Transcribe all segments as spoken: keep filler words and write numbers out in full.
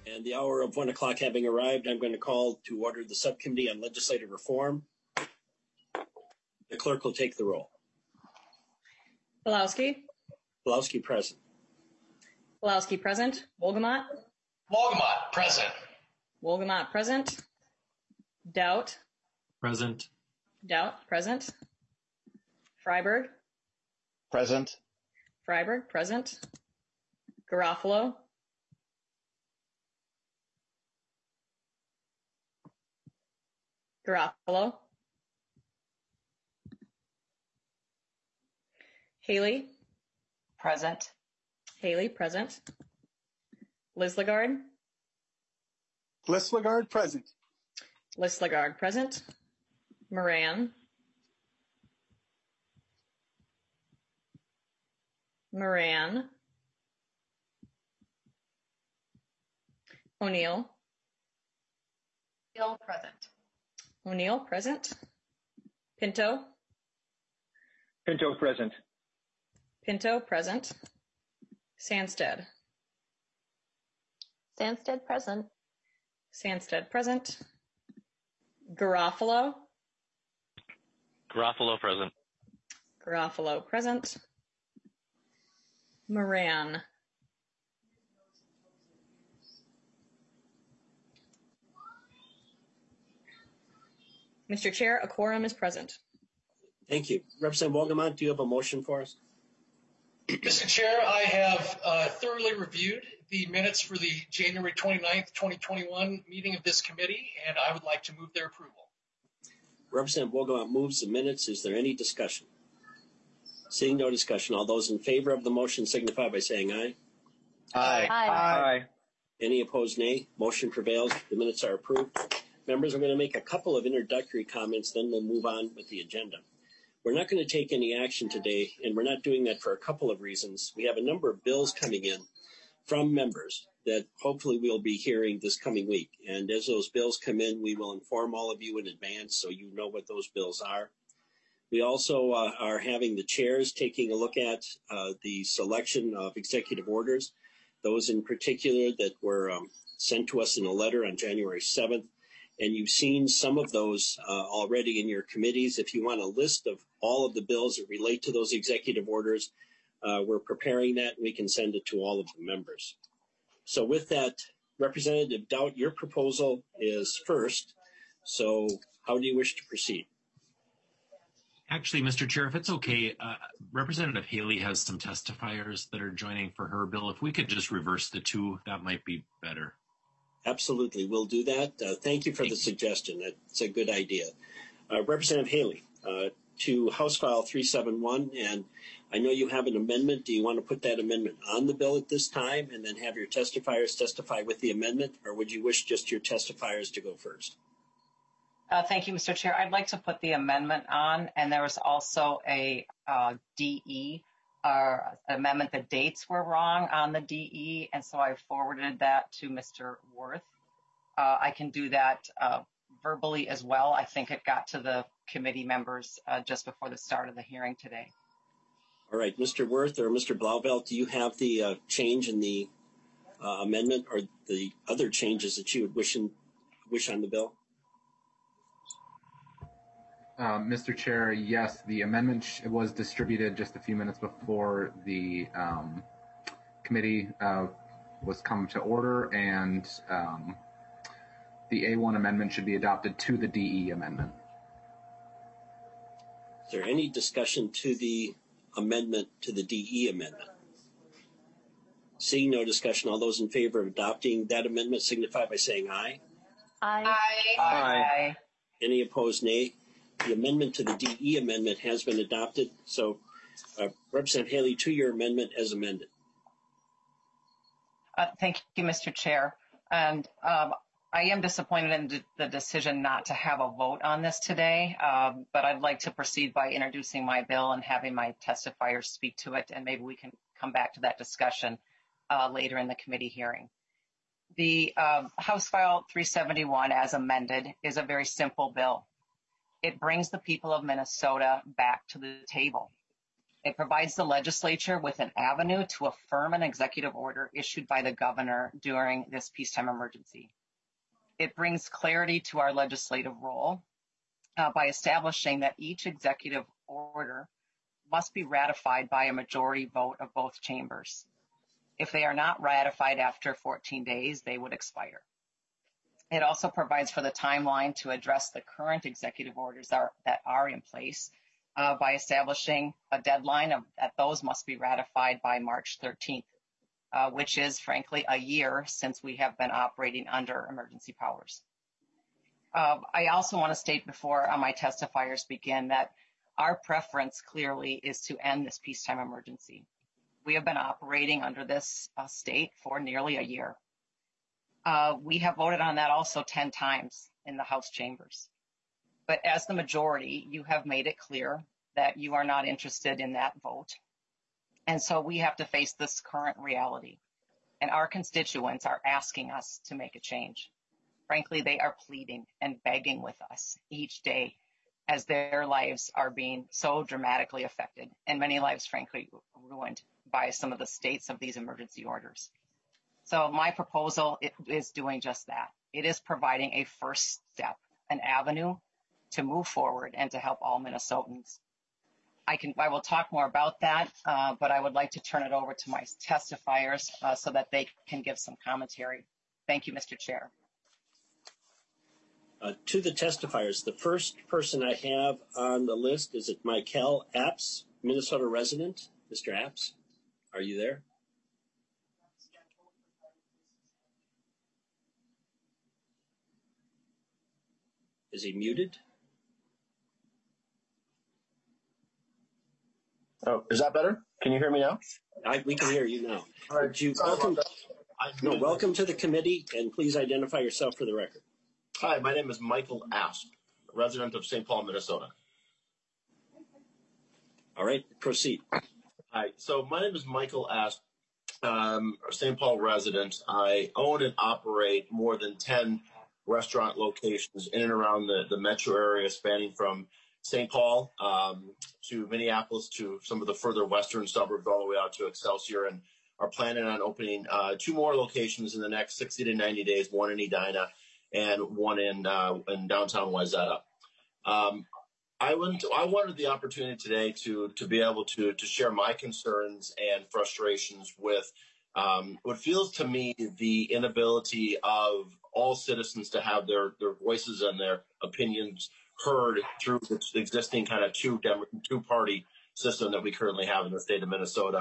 And the hour of one o'clock having arrived, I'm going to call to order the Subcommittee on Legislative Reform. The clerk will take the roll. Bilowski. Bilowski present. Bilowski present. Wolgamott. Wolgamott present. Wolgamott present. Doubt. Present. Doubt present. Freiberg. Present. Freiberg present. Garofalo. Garofalo. Haley. Present. Haley present. Liz Lagarde. Liz Lagarde present. Liz Lagarde present. Moran. Moran. O'Neill. O'Neill present. O'Neill present. Pinto. Pinto present. Pinto present. Sandsted. Sandsted present. Sandsted present. Garofalo. Garofalo present. Garofalo present. Moran. Mister Chair, a quorum is present. Thank you. Representative Wolgamott, do you have a motion for us? Mister Chair, I have uh, thoroughly reviewed the minutes for the January twenty-ninth, twenty twenty-one meeting of this committee, and I would like to move their approval. Representative Wolgamott moves the minutes. Is there any discussion? Seeing no discussion, all those in favor of the motion signify by saying aye. Aye. Aye. Aye. Any opposed, nay. Motion prevails. The minutes are approved. Members, I'm going to make a couple of introductory comments, then we'll move on with the agenda. We're not going to take any action today, and we're not doing that for a couple of reasons. We have a number of bills coming in from members that hopefully we'll be hearing this coming week. And as those bills come in, we will inform all of you in advance so you know what those bills are. We also uh, are having the chairs taking a look at uh, the selection of executive orders, those in particular that were um, sent to us in a letter on January seventh. And you've seen some of those uh, already in your committees. If you want a list of all of the bills that relate to those executive orders, uh, we're preparing that and we can send it to all of the members. So with that, Representative Doubt, your proposal is first. So how do you wish to proceed? Actually, Mister Chair, if it's okay, uh, Representative Haley has some testifiers that are joining for her bill. If we could just reverse the two, that might be better. Absolutely, we'll do that. Uh, thank you for thank the you. suggestion. That's a good idea. Uh, Representative Haley, uh, to House File three seventy-one, and I know you have an amendment. Do you want to put that amendment on the bill at this time and then have your testifiers testify with the amendment, or would you wish just your testifiers to go first? Uh, thank you, Mister Chair. I'd like to put the amendment on, and there was also a uh, D E uh, amendment. The dates were wrong on the D E, and so I forwarded that to Mister Worth. Uh, I can do that uh, verbally as well. I think it got to the committee members uh, just before the start of the hearing today. All right, Mister Worth or Mister Blauvelt, do you have the uh, change in the uh, amendment or the other changes that you would wish, in, wish on the bill? Uh, Mister Chair, yes, the amendment sh- was distributed just a few minutes before the um, committee uh, was come to order, and um, the A one amendment should be adopted to the D E amendment. Is there any discussion to the amendment to the D E amendment? Seeing no discussion, all those in favor of adopting that amendment signify by saying aye. Aye. Aye. Aye. Any opposed, nay. The amendment to the D E amendment has been adopted. So, uh, Representative Haley, to your amendment as amended. Uh, thank you, Mister Chair. And um, I am disappointed in d- the decision not to have a vote on this today, um, but I'd like to proceed by introducing my bill and having my testifiers speak to it, and maybe we can come back to that discussion uh, later in the committee hearing. The uh, House File three seventy-one, as amended, is a very simple bill. It brings the people of Minnesota back to the table. It provides the legislature with an avenue to affirm an executive order issued by the governor during this peacetime emergency. It brings clarity to our legislative role uh, by establishing that each executive order must be ratified by a majority vote of both chambers. If they are not ratified after fourteen days, they would expire. It also provides for the timeline to address the current executive orders that are, that are in place uh, by establishing a deadline of, that those must be ratified by March thirteenth, uh, which is frankly a year since we have been operating under emergency powers. Uh, I also want to state before uh, my testifiers begin that our preference clearly is to end this peacetime emergency. We have been operating under this uh, state for nearly a year. Uh, we have voted on that also ten times in the House chambers. But as the majority, you have made it clear that you are not interested in that vote. And so we have to face this current reality. And our constituents are asking us to make a change. Frankly, they are pleading and begging with us each day as their lives are being so dramatically affected, and many lives, frankly, ruined by some of the states of these emergency orders. So my proposal is doing just that. It is providing a first step, an avenue to move forward and to help all Minnesotans. I can, I will talk more about that, uh, but I would like to turn it over to my testifiers uh, so that they can give some commentary. Thank you, Mister Chair. Uh, to the testifiers, the first person I have on the list is it Michael Apps, Minnesota resident. Mister Apps, are you there? Is he muted? Oh, is that better? Can you hear me now? I, we can hear you now. All right. You, welcome, I, no, welcome to the committee, and please identify yourself for the record. Hi, my name is Michael Asp, resident of Saint Paul, Minnesota. All right, proceed. Hi, so my name is Michael Asp, um, Saint Paul resident. I own and operate more than ten restaurant locations in and around the, the metro area, spanning from Saint Paul um, to Minneapolis to some of the further western suburbs all the way out to Excelsior, and are planning on opening uh, two more locations in the next sixty to ninety days, one in Edina and one in uh, in downtown Wayzata. Um, I, went to, I wanted the opportunity today to to be able to to share my concerns and frustrations with um, what feels to me the inability of all citizens to have their, their voices and their opinions heard through the existing kind of two dem- two party system that we currently have in the state of Minnesota.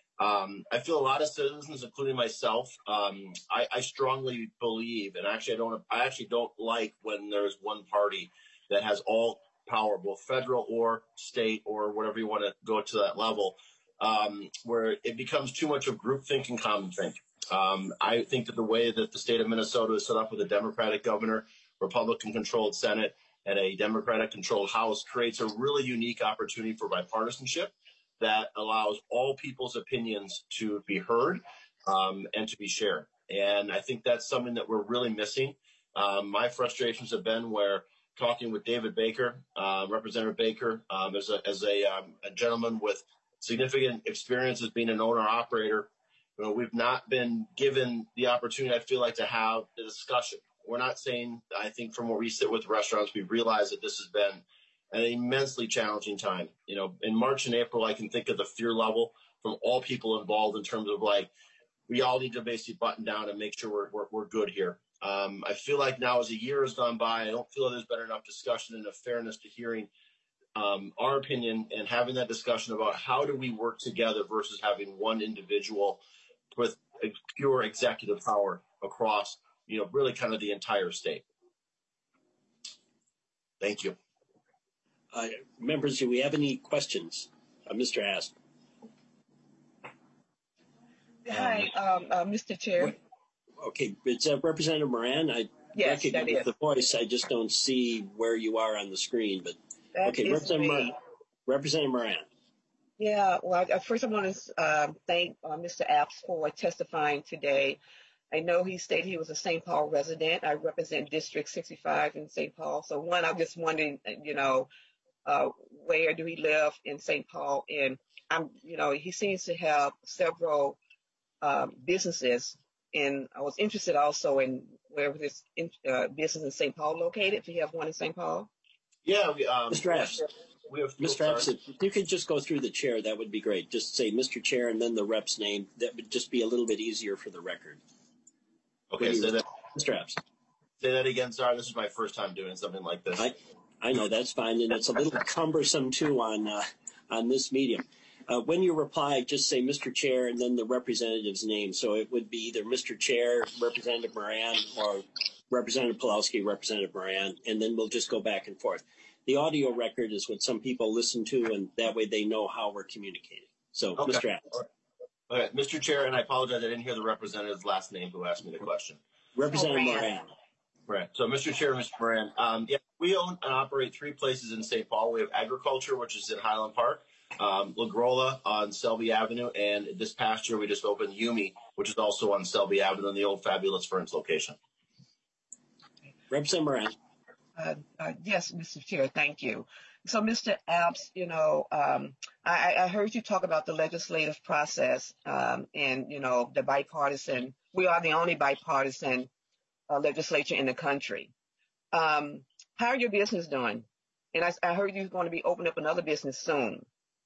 Um, I feel a lot of citizens, including myself, um, I, I strongly believe, and actually I don't, I actually don't like when there's one party that has all power, both federal or state or whatever you want to go to that level, um, where it becomes too much of groupthink and common think. Um, I think that the way that the state of Minnesota is set up with a Democratic governor, Republican-controlled Senate, and a Democratic-controlled House creates a really unique opportunity for bipartisanship that allows all people's opinions to be heard um, and to be shared. And I think that's something that we're really missing. Um, my frustrations have been where talking with David Baker, uh, Representative Baker, um, as a, as a, um, a gentleman with significant experience as being an owner-operator, you know, we've not been given the opportunity, I feel like, to have the discussion. We're not saying, I think from where we sit with restaurants, we realize that this has been an immensely challenging time. You know, in March and April, I can think of the fear level from all people involved in terms of like, we all need to basically button down and make sure we're, we're, we're good here. Um, I feel like now as a year has gone by, I don't feel there's been enough discussion and a fairness to hearing um, our opinion and having that discussion about how do we work together versus having one individual with pure executive power across, you know, really kind of the entire state. Thank you. Uh, members, do we have any questions? Uh, Mister Asp. Hi, um, uh, Mister Chair. Okay, it's uh, Representative Moran. I yes, recognize the voice. I just don't see where you are on the screen. But that okay, Representative Moran. Representative Moran. Yeah, well, I, first I want to uh, thank uh, Mister Apps for testifying today. I know he stated he was a Saint Paul resident. I represent District sixty-five in Saint Paul. So one, I'm just wondering, you know, uh, where do he live in Saint Paul? And I'm, you know, he seems to have several um, businesses, and I was interested also in where this in, uh, business in Saint Paul located. If you have one in Saint Paul, Yeah, we, um, Mister Epps, we have. Mister oh, Epps, if you could just go through the chair, that would be great. Just say Mister Chair and then the rep's name. That would just be a little bit easier for the record. Okay, say that, Mister Epps. say that again. Sorry, this is my first time doing something like this. I, I know that's fine, and it's a little cumbersome too on uh, on this medium. Uh, when you reply, just say Mister Chair and then the representative's name. So it would be either Mister Chair, Representative Moran, or Representative Pulowski, Representative Moran, and then we'll just go back and forth. The audio record is what some people listen to, and that way they know how we're communicating. So, Okay. Mister Adams. All right, Mister Chair, and I apologize, I didn't hear the representative's last name who asked me the question. Representative Moran. Moran. Right. So, Mister Chair, Mister Moran, um, yeah, we own and operate three places in Saint Paul. We have Agriculture, which is in Highland Park, um, La Grolla on Selby Avenue, and this past year we just opened Yumi, which is also on Selby Avenue in the old Fabulous Ferns location. Representative Moran. Uh, uh, yes, Mister Chair, thank you. So, Mister Abs, you know, um, I, I heard you talk about the legislative process um, and, you know, the bipartisan. We are the only bipartisan uh, legislature in the country. Um, how are your business doing? And I, I heard you're going to be opening up another business soon.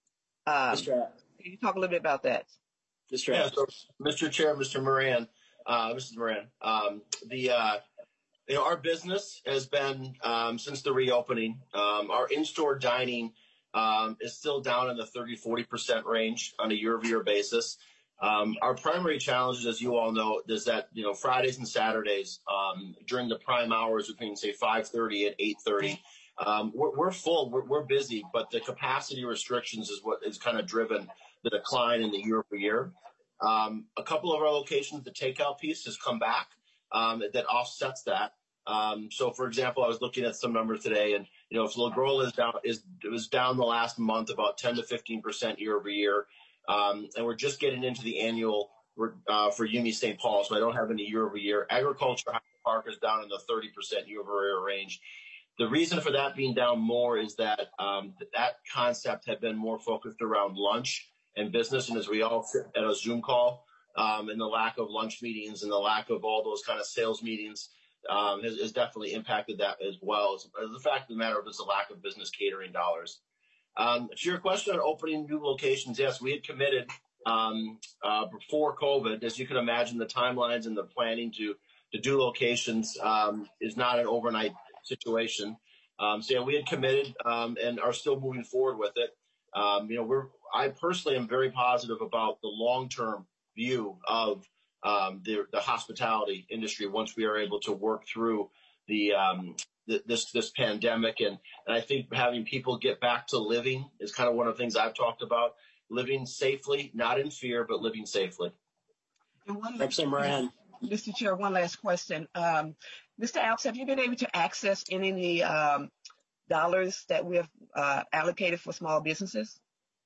Um, Mister Adams. Can you talk a little bit about that? Mister Yeah, Adams. so, Mister Chair, Mister Moran, uh, Missus Moran, um, the uh, you know, our business has been, um, since the reopening, um, our in-store dining um, is still down in the thirty, forty percent range on a year-over-year basis. Um, our primary challenges, as you all know, is that, you know, Fridays and Saturdays um, during the prime hours between, say, five thirty and eight thirty, um, we're, we're full, we're, we're busy, but the capacity restrictions is what is kind of driven the decline in the year-over-year. Um, a couple of our locations, the takeout piece has come back. Um, that offsets that. Um, so, for example, I was looking at some numbers today, and you know, if La Grolla is down, is it was down the last month about ten to fifteen percent year over year, um, and we're just getting into the annual uh, for Yumi Saint Paul, so I don't have any year over year. Agriculture Park is down in the thirty percent year over year range. The reason for that being down more is that um, that concept had been more focused around lunch and business, and as we all sit at a Zoom call. Um, and the lack of lunch meetings and the lack of all those kind of sales meetings um, has, has definitely impacted that as well. As, as the fact of the matter is the lack of business catering dollars. Um, to your question on opening new locations, yes, we had committed um, uh, before COVID. As you can imagine, the timelines and the planning to to do locations um, is not an overnight situation. Um, so yeah, we had committed um, and are still moving forward with it. Um, you know, we're I personally am very positive about the long-term view of um, the, the hospitality industry once we are able to work through the, um, the this this pandemic, and, and I think having people get back to living is kind of one of the things I've talked about, living safely, not in fear, but living safely. And one Representative Moran. Mister Chair, one last question. Um, Mister Alps, have you been able to access any of the um, dollars that we have uh, allocated for small businesses?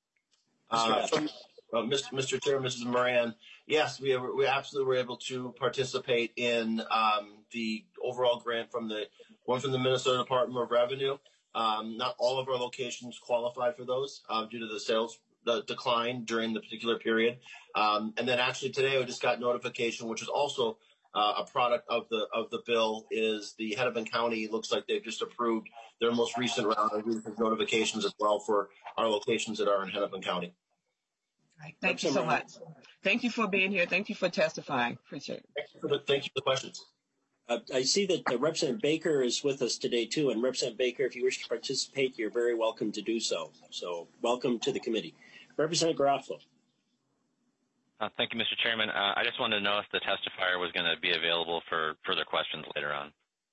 Uh, from, uh, Mister Mister Chair, Missus Moran, yes, we have, we absolutely were able to participate in um, the overall grant from the one from the Minnesota Department of Revenue. Um, not all of our locations qualified for those uh, due to the sales the decline during the particular period. Um, and then actually today we just got notification, which is also uh, a product of the of the bill, is the Hennepin County looks like they've just approved their most recent round of notifications as well for our locations that are in Hennepin County. Right. Thank you so much. Thank you for being here. Thank you for testifying. Appreciate it. Thank you for the, thank you for the questions. Uh, I see that uh, Representative Baker is with us today, too. And Representative Baker, if you wish to participate, you're very welcome to do so. So welcome to the committee. Representative Garofalo. Uh, thank you, Mister Chairman. Uh, I just wanted to know if the testifier was going to be available for further questions later on.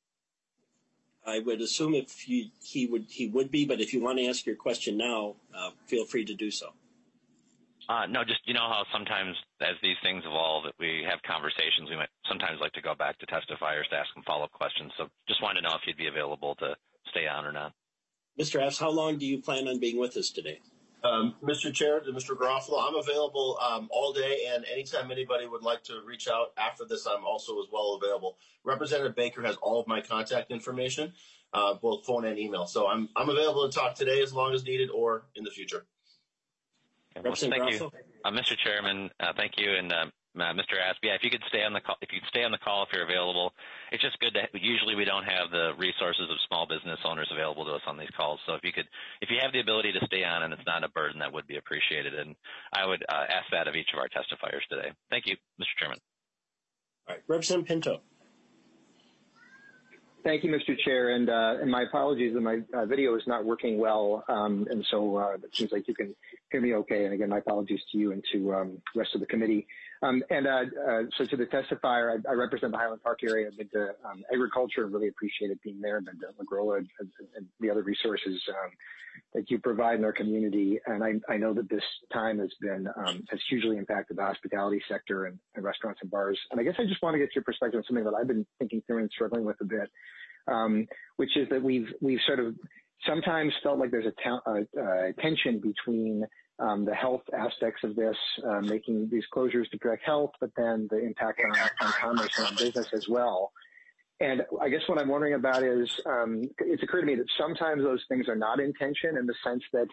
I would assume if you, he would he would be, but if you want to ask your question now, uh, feel free to do so. Uh, no, just, you know how sometimes as these things evolve, that we have conversations, we might sometimes like to go back to testifiers to ask them follow-up questions. So just wanted to know if you'd be available to stay on or not. Mister F, how long do you plan on being with us today? Um, Mister Chair, to Mister Garofalo, I'm available um, all day, and anytime anybody would like to reach out after this, I'm also as well available. Representative Baker has all of my contact information, uh, both phone and email. So I'm I'm available to talk today as long as needed or in the future. Okay, well, thank you, uh, Mister Chairman. Uh, thank you, and uh, uh, Mister Asp. Yeah, if you could stay on the call, if you could stay on the call if you're available. It's just good to. Usually, we don't have the resources of small business owners available to us on these calls. So if you could, if you have the ability to stay on and it's not a burden, that would be appreciated. And I would uh, ask that of each of our testifiers today. Thank you, Mister Chairman. All right, Representative Pinto. Thank you, Mister Chair, and uh, and my apologies that my uh, video is not working well, um, and so uh, it seems like you can hear me okay. And again, my apologies to you and to um, the rest of the committee. Um, and uh, uh, so to the testifier, I, I represent the Highland Park area. I've been to um, agriculture and really appreciated being there. I've been to Lagrola and, and the other resources um, that you provide in our community. And I, I know that this time has been um, has hugely impacted the hospitality sector and, and restaurants and bars. And I guess I just want to get your perspective on something that I've been thinking through and struggling with a bit. Um, which is that we've we've sort of sometimes felt like there's a, ta- a, a tension between um, the health aspects of this, uh, making these closures to protect health, but then the impact on, on commerce and on business as well. And I guess what I'm wondering about is um, it's occurred to me that sometimes those things are not in tension in the sense that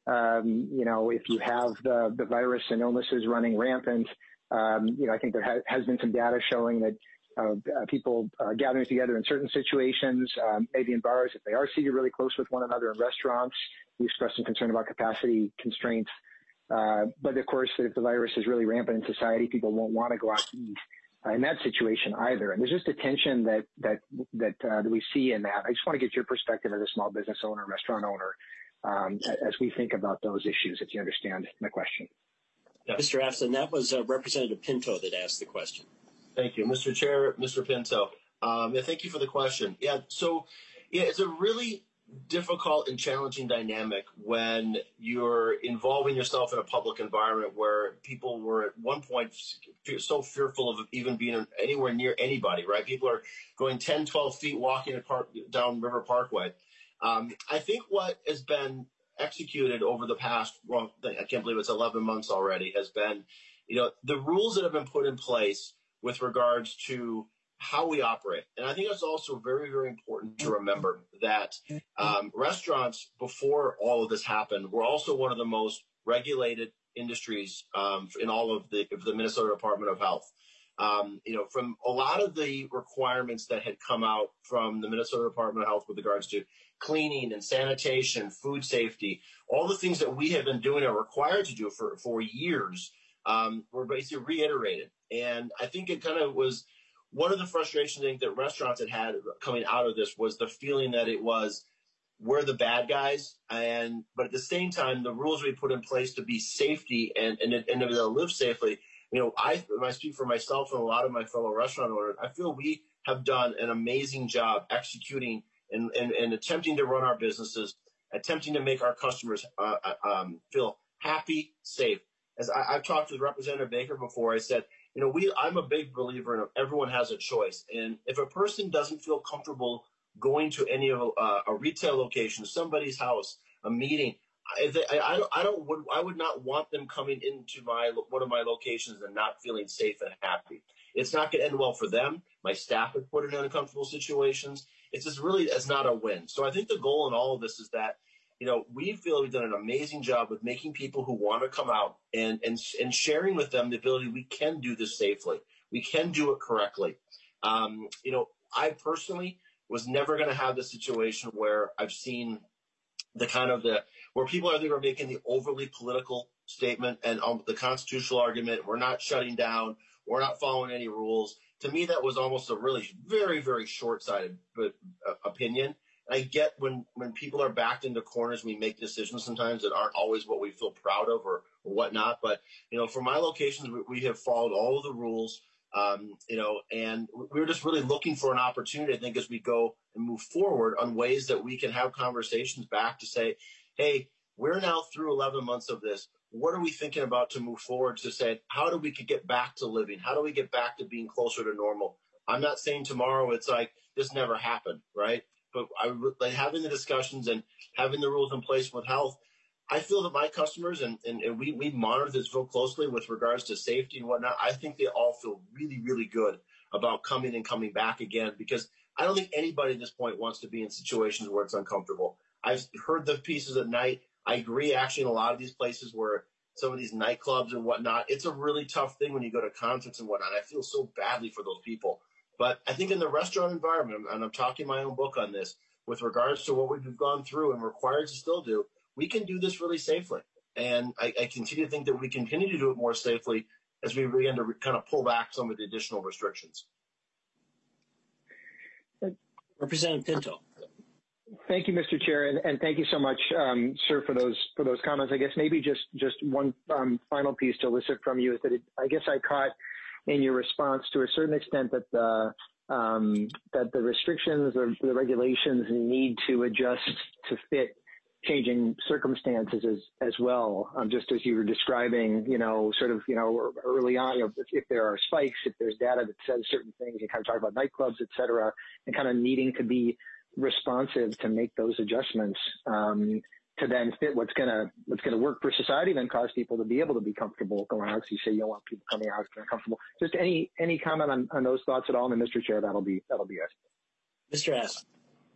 um, you know if you have the the virus and illnesses running rampant, um, you know I think there ha- has been some data showing that. Uh, uh, people uh, gathering together in certain situations, um, maybe in bars, if they are seated really close with one another in restaurants. We expressed some concern about capacity constraints. Uh, but of course, if the virus is really rampant in society, people won't want to go out to eat uh, in that situation either. And there's just a tension that that that, uh, that we see in that. I just want to get your perspective as a small business owner, restaurant owner, um, as we think about those issues, if you understand my question. Yeah. Mister Afson, that was uh, Representative Pinto that asked the question. Thank you, Mister Chair, Mister Pinto. Um, yeah, thank you for the question. Yeah, so yeah, it's a really difficult and challenging dynamic when you're involving yourself in a public environment where people were at one point so fearful of even being anywhere near anybody, right? People are going ten, twelve feet walking park, down River Parkway. Um, I think what has been executed over the past, well, I can't believe it's eleven months already, has been, you know, the rules that have been put in place with regards to how we operate. And I think it's also very, very important to remember that um, restaurants, before all of this happened, were also one of the most regulated industries um, in all of the, of the Minnesota Department of Health. Um, you know, from a lot of the requirements that had come out from the Minnesota Department of Health with regards to cleaning and sanitation, food safety, all the things that we have been doing and required to do for, for years um, were basically reiterated. And I think it kind of was one of the frustrations I think that restaurants had had coming out of this was the feeling that it was, we're the bad guys. And, but at the same time, the rules we put in place to be safety and, and, and to live safely, you know, I, I speak for myself and a lot of my fellow restaurant owners, I feel we have done an amazing job executing and, and, and attempting to run our businesses, attempting to make our customers uh, um, feel happy, safe. As I, I've talked with Representative Baker before, I said, you know, we, I'm a big believer in everyone has a choice. And if a person doesn't feel comfortable going to any of uh, a retail location, somebody's house, a meeting, I, I, I don't, I don't, would, I would not want them coming into my, one of my locations and not feeling safe and happy. It's not going to end well for them. My staff would put in uncomfortable situations. It's just really, it's not a win. So I think the goal in all of this is that, you know, we feel we've done an amazing job with making people who want to come out and, and, and sharing with them the ability we can do this safely. We can do it correctly. Um, you know, I personally was never going to have the situation where I've seen the kind of the, where people I think are making the overly political statement and um, the constitutional argument, we're not shutting down, we're not following any rules. To me, that was almost a really very, very short-sighted but, uh, opinion. I get when, when people are backed into corners, we make decisions sometimes that aren't always what we feel proud of or, or whatnot. But, you know, for my locations, we, we have followed all of the rules, um, you know, and we're just really looking for an opportunity, I think, as we go and move forward on ways that we can have conversations back to say, hey, we're now through eleven months of this. What are we thinking about to move forward to say, how do we could get back to living? How do we get back to being closer to normal? I'm not saying tomorrow it's like this never happened, right? But I, like having the discussions and having the rules in place with health, I feel that my customers, and, and, and we, we monitor this real closely with regards to safety and whatnot, I think they all feel really, really good about coming and coming back again, because I don't think anybody at this point wants to be in situations where it's uncomfortable. I've heard the pieces at night. I agree, actually, in a lot of these places where some of these nightclubs and whatnot, it's a really tough thing when you go to concerts and whatnot. I feel so badly for those people. But I think in the restaurant environment, and I'm talking my own book on this, with regards to what we've gone through and required to still do, we can do this really safely. And I, I continue to think that we continue to do it more safely as we begin to kind of pull back some of the additional restrictions. Representative Pinto. Thank you, Mister Chair, and, and thank you so much, um, sir, for those for those comments. I guess maybe just just one um, final piece to elicit from you is that it, I guess I caught in your response to a certain extent that the um, that the restrictions or the regulations need to adjust to fit changing circumstances as as well. Um, just as you were describing, you know, sort of, you know, early on, you know, if, if there are spikes, if there's data that says certain things, you kind of talk about nightclubs, et cetera, and kind of needing to be responsive to make those adjustments um, to then fit what's gonna what's gonna work for society, then cause people to be able to be comfortable going out. So you say you don't want people coming out uncomfortable. Just any any comment on, on those thoughts at all, and then Mister Chair, that'll be that'll be it. Mister Asp.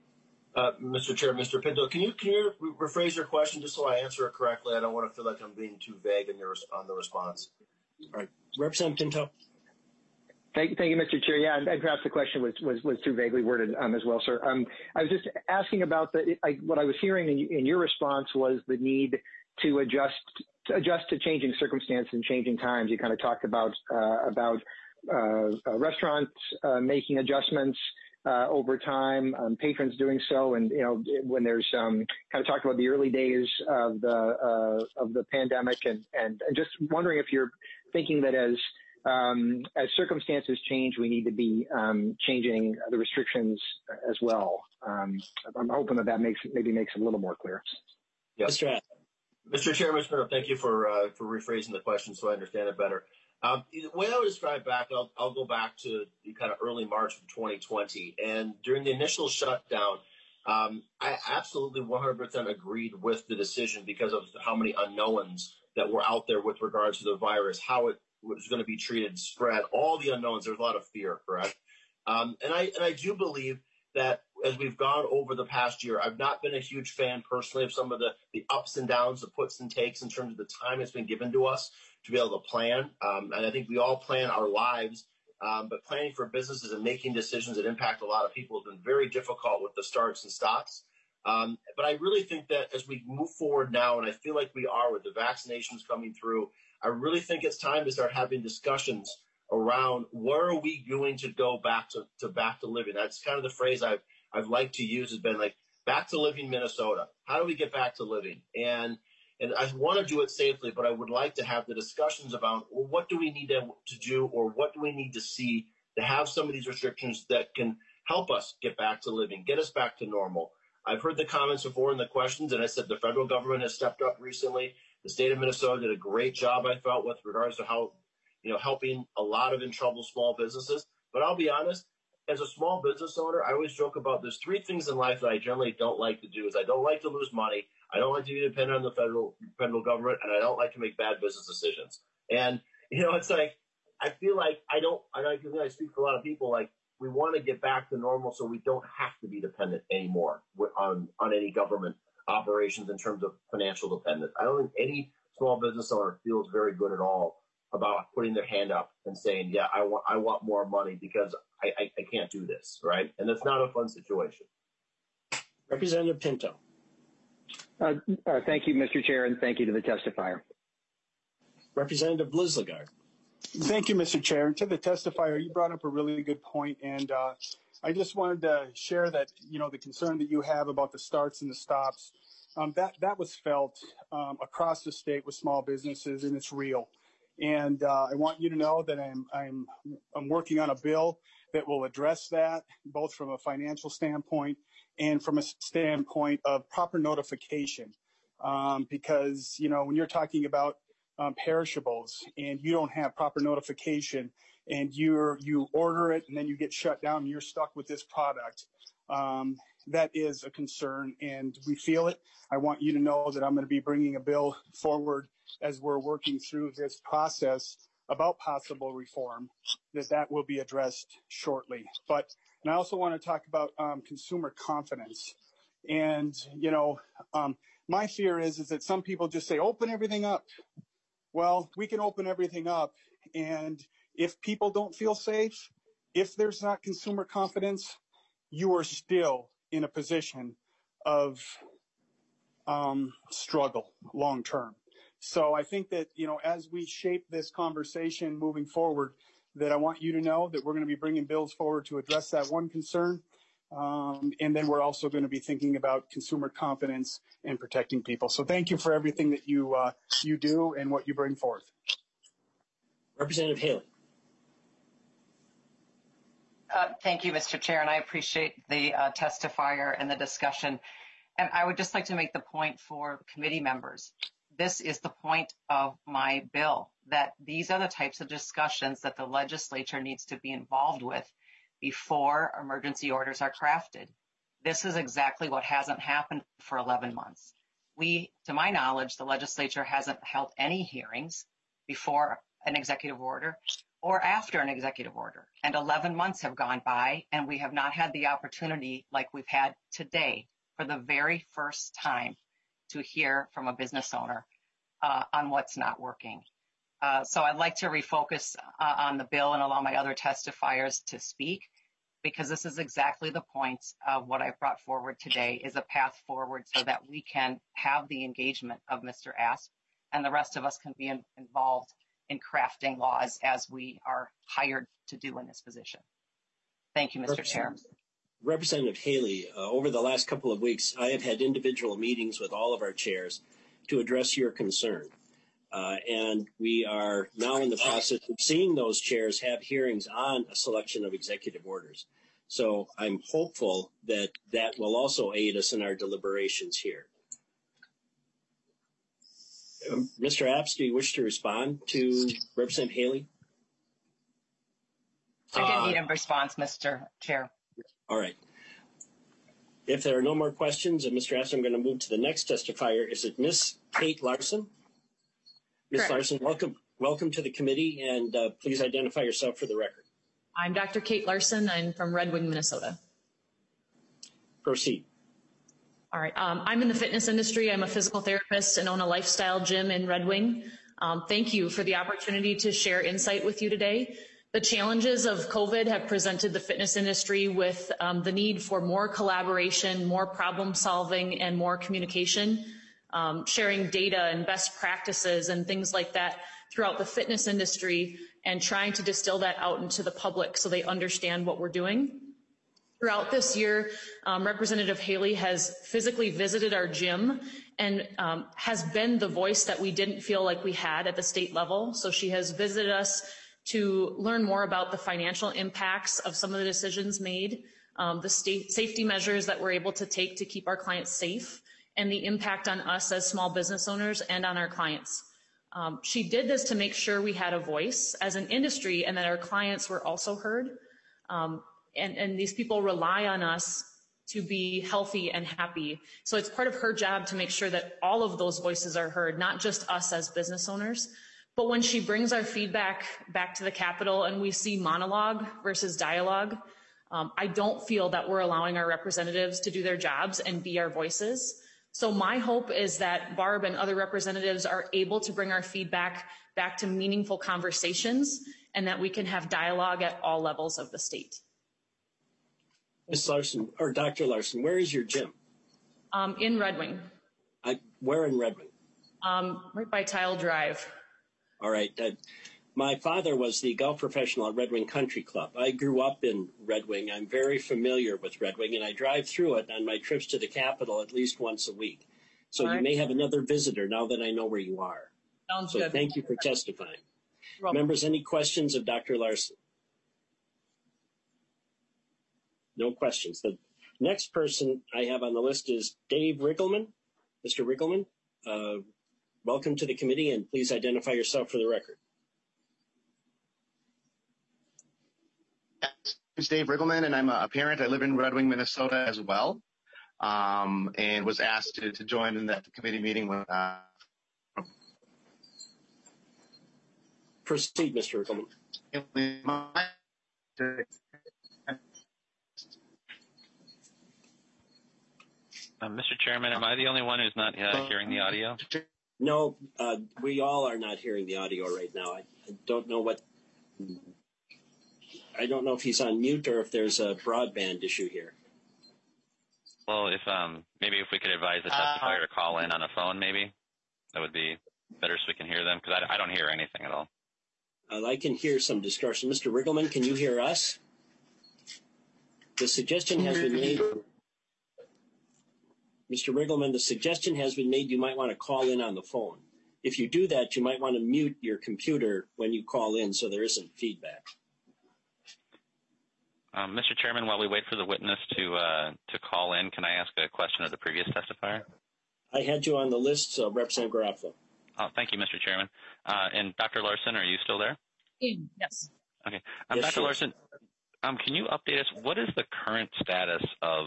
Uh, Mister Chair, Mister Pinto, can you can you rephrase your question just so I answer it correctly? I don't want to feel like I'm being too vague in your on the response. All right, Representative Pinto. Thank you, thank you, Mister Chair. Yeah, and, and perhaps the question was was, was too vaguely worded um, as well, sir. Um, I was just asking about the I, what I was hearing in, in your response was the need to adjust to adjust to changing circumstances and changing times. You kind of talked about uh, about uh, uh, restaurants uh, making adjustments uh, over time, um, patrons doing so, and you know when there's um, kind of talked about the early days of the uh, of the pandemic, and, and and just wondering if you're thinking that as Um, as circumstances change, we need to be um, changing the restrictions as well. Um, I'm hoping that that makes maybe makes it a little more clear. Yep. Mister Mister Chairman, thank you for uh, for rephrasing the question so I understand it better. Um, the way I would describe back, I'll, I'll go back to the kind of early March of twenty twenty, and during the initial shutdown, um, I absolutely one hundred percent agreed with the decision because of how many unknowns that were out there with regards to the virus, how it was going to be treated, spread, all the unknowns. There's a lot of fear, correct? Um, and I and I do believe that as we've gone over the past year, I've not been a huge fan personally of some of the, the ups and downs, the puts and takes in terms of the time that's been given to us to be able to plan. Um, and I think we all plan our lives, um, but planning for businesses and making decisions that impact a lot of people has been very difficult with the starts and stops. Um, but I really think that as we move forward now, and I feel like we are with the vaccinations coming through, I really think it's time to start having discussions around where are we going to go back to, to back to living. That's kind of the phrase I've I've liked to use has been like back to living Minnesota. How do we get back to living? And and I want to do it safely, but I would like to have the discussions about well, what do we need to, to do or what do we need to see to have some of these restrictions that can help us get back to living, get us back to normal. I've heard the comments before and the questions, and I said the federal government has stepped up recently. The state of Minnesota did a great job, I felt, with regards to how, you know, helping a lot of in trouble small businesses. But I'll be honest, as a small business owner, I always joke about there's three things in life that I generally don't like to do is I don't like to lose money, I don't like to be dependent on the federal federal government, and I don't like to make bad business decisions. And, you know, it's like, I feel like I don't, I, I speak for a lot of people, like, we want to get back to normal so we don't have to be dependent anymore on, on any government operations in terms of financial dependence. I don't think any small business owner feels very good at all about putting their hand up and saying, yeah, I want I want more money because I, I, I can't do this, right? And that's not a fun situation. Representative Pinto. Uh, uh, thank you, Mister Chair, and thank you to the testifier. Representative Blizzlegard. Thank you, Mister Chair. And to the testifier, you brought up a really good point, and uh, I just wanted to share that, you know, the concern that you have about the starts and the stops, um, that, that was felt um, across the state with small businesses, and it's real. And uh, I want you to know that I'm, I'm, I'm working on a bill that will address that, both from a financial standpoint and from a standpoint of proper notification. Um, because, you know, when you're talking about um, perishables and you don't have proper notification, and you're you order it and then you get shut down and you're stuck with this product, um, that is a concern, and we feel it. I want you to know that I'm going to be bringing a bill forward as we're working through this process about possible reform, that that will be addressed shortly. But, and I also want to talk about um, consumer confidence. And, you know, um, my fear is, is that some people just say, open everything up. Well, we can open everything up. And if people don't feel safe, if there's not consumer confidence, you are still in a position of um, struggle long term. So I think that, you know, as we shape this conversation moving forward, that I want you to know that we're going to be bringing bills forward to address that one concern. Um, and then we're also going to be thinking about consumer confidence and protecting people. So thank you for everything that you uh, you do and what you bring forth. Representative Haley. Uh, thank you, Mister Chair, and I appreciate the uh, testifier and the discussion. And I would just like to make the point for committee members. This is the point of my bill, that these are the types of discussions that the legislature needs to be involved with before emergency orders are crafted. This is exactly what hasn't happened for eleven months. We, to my knowledge, the legislature hasn't held any hearings before an executive order or after an executive order. And eleven months have gone by, and we have not had the opportunity like we've had today for the very first time to hear from a business owner uh, on what's not working. Uh, so I'd like to refocus uh, on the bill and allow my other testifiers to speak, because this is exactly the point of what I've brought forward today, is a path forward so that we can have the engagement of Mister Asp and the rest of us can be in, involved in crafting laws as we are hired to do in this position. Thank you, Mister Chair. Representative Haley, uh, over the last couple of weeks, I have had individual meetings with all of our chairs to address your concern. Uh, and we are now in the process of seeing those chairs have hearings on a selection of executive orders. So I'm hopeful that that will also aid us in our deliberations here. Um, Mister Apps, do you wish to respond to Representative Haley? I didn't need a response, Mister Chair. All right. If there are no more questions of Mister Asp, I'm going to move to the next testifier. Is it Miz Kate Larson? Miz Correct. Larson, welcome, welcome to the committee, and uh, please identify yourself for the record. I'm Doctor Kate Larson. I'm from Red Wing, Minnesota. Proceed. All right. Um, I'm in the fitness industry. I'm a physical therapist and own a lifestyle gym in Red Wing. Um, thank you for the opportunity to share insight with you today. The challenges of COVID have presented the fitness industry with um, the need for more collaboration, more problem solving, and more communication, um, sharing data and best practices and things like that throughout the fitness industry, and trying to distill that out into the public so they understand what we're doing. Throughout this year, um, Representative Haley has physically visited our gym and um, has been the voice that we didn't feel like we had at the state level. So she has visited us to learn more about the financial impacts of some of the decisions made, um, the state safety measures that we're able to take to keep our clients safe, and the impact on us as small business owners and on our clients. Um, she did this to make sure we had a voice as an industry and that our clients were also heard. Um, and, and these people rely on us to be healthy and happy. So it's part of her job to make sure that all of those voices are heard, not just us as business owners. But when she brings our feedback back to the Capitol and we see monologue versus dialogue, um, I don't feel that we're allowing our representatives to do their jobs and be our voices. So my hope is that Barb and other representatives are able to bring our feedback back to meaningful conversations and that we can have dialogue at all levels of the state. Miz Larson, or Doctor Larson, where is your gym? Um, in Red Wing. I, where in Red Wing? Um, right by Tile Drive. All right. Uh, my father was the golf professional at Red Wing Country Club. I grew up in Red Wing. I'm very familiar with Red Wing, and I drive through it on my trips to the Capitol at least once a week. So All right. You may have another visitor now that I know where you are. Sounds so good. Thank you for testifying. You're welcome. Members, any questions of Doctor Larson? No questions. The next person I have on the list is Dave Riggleman. Mister Riggleman, uh, welcome to the committee, and please identify yourself for the record. is Dave Riggleman, and I'm a parent. I live in Red Wing, Minnesota as well, um, and was asked to, to join in that committee meeting with. Uh, Proceed, Mister Riggleman. Uh, Mister Chairman, am I the only one who's not uh, hearing the audio? No, uh, we all are not hearing the audio right now. I, I don't know what. I don't know if he's on mute or if there's a broadband issue here. Well, if um, maybe if we could advise the testifier to call in on a phone, maybe that would be better so we can hear them, because I, I don't hear anything at all. Uh, I can hear some discussion. Mister Riggleman, can you hear us? The suggestion has been made. Mister Riggleman, the suggestion has been made you might want to call in on the phone. If you do that, you might want to mute your computer when you call in so there isn't feedback. Um, Mister Chairman, while we wait for the witness to uh, to call in, can I ask a question of the previous testifier? I had you on the list, so Representative Garofalo. Oh, thank you, Mister Chairman. Uh, and Doctor Larson, are you still there? Yes. Okay. Um, Yes, Doctor sure. Larson, um, can you update us? What is the current status of,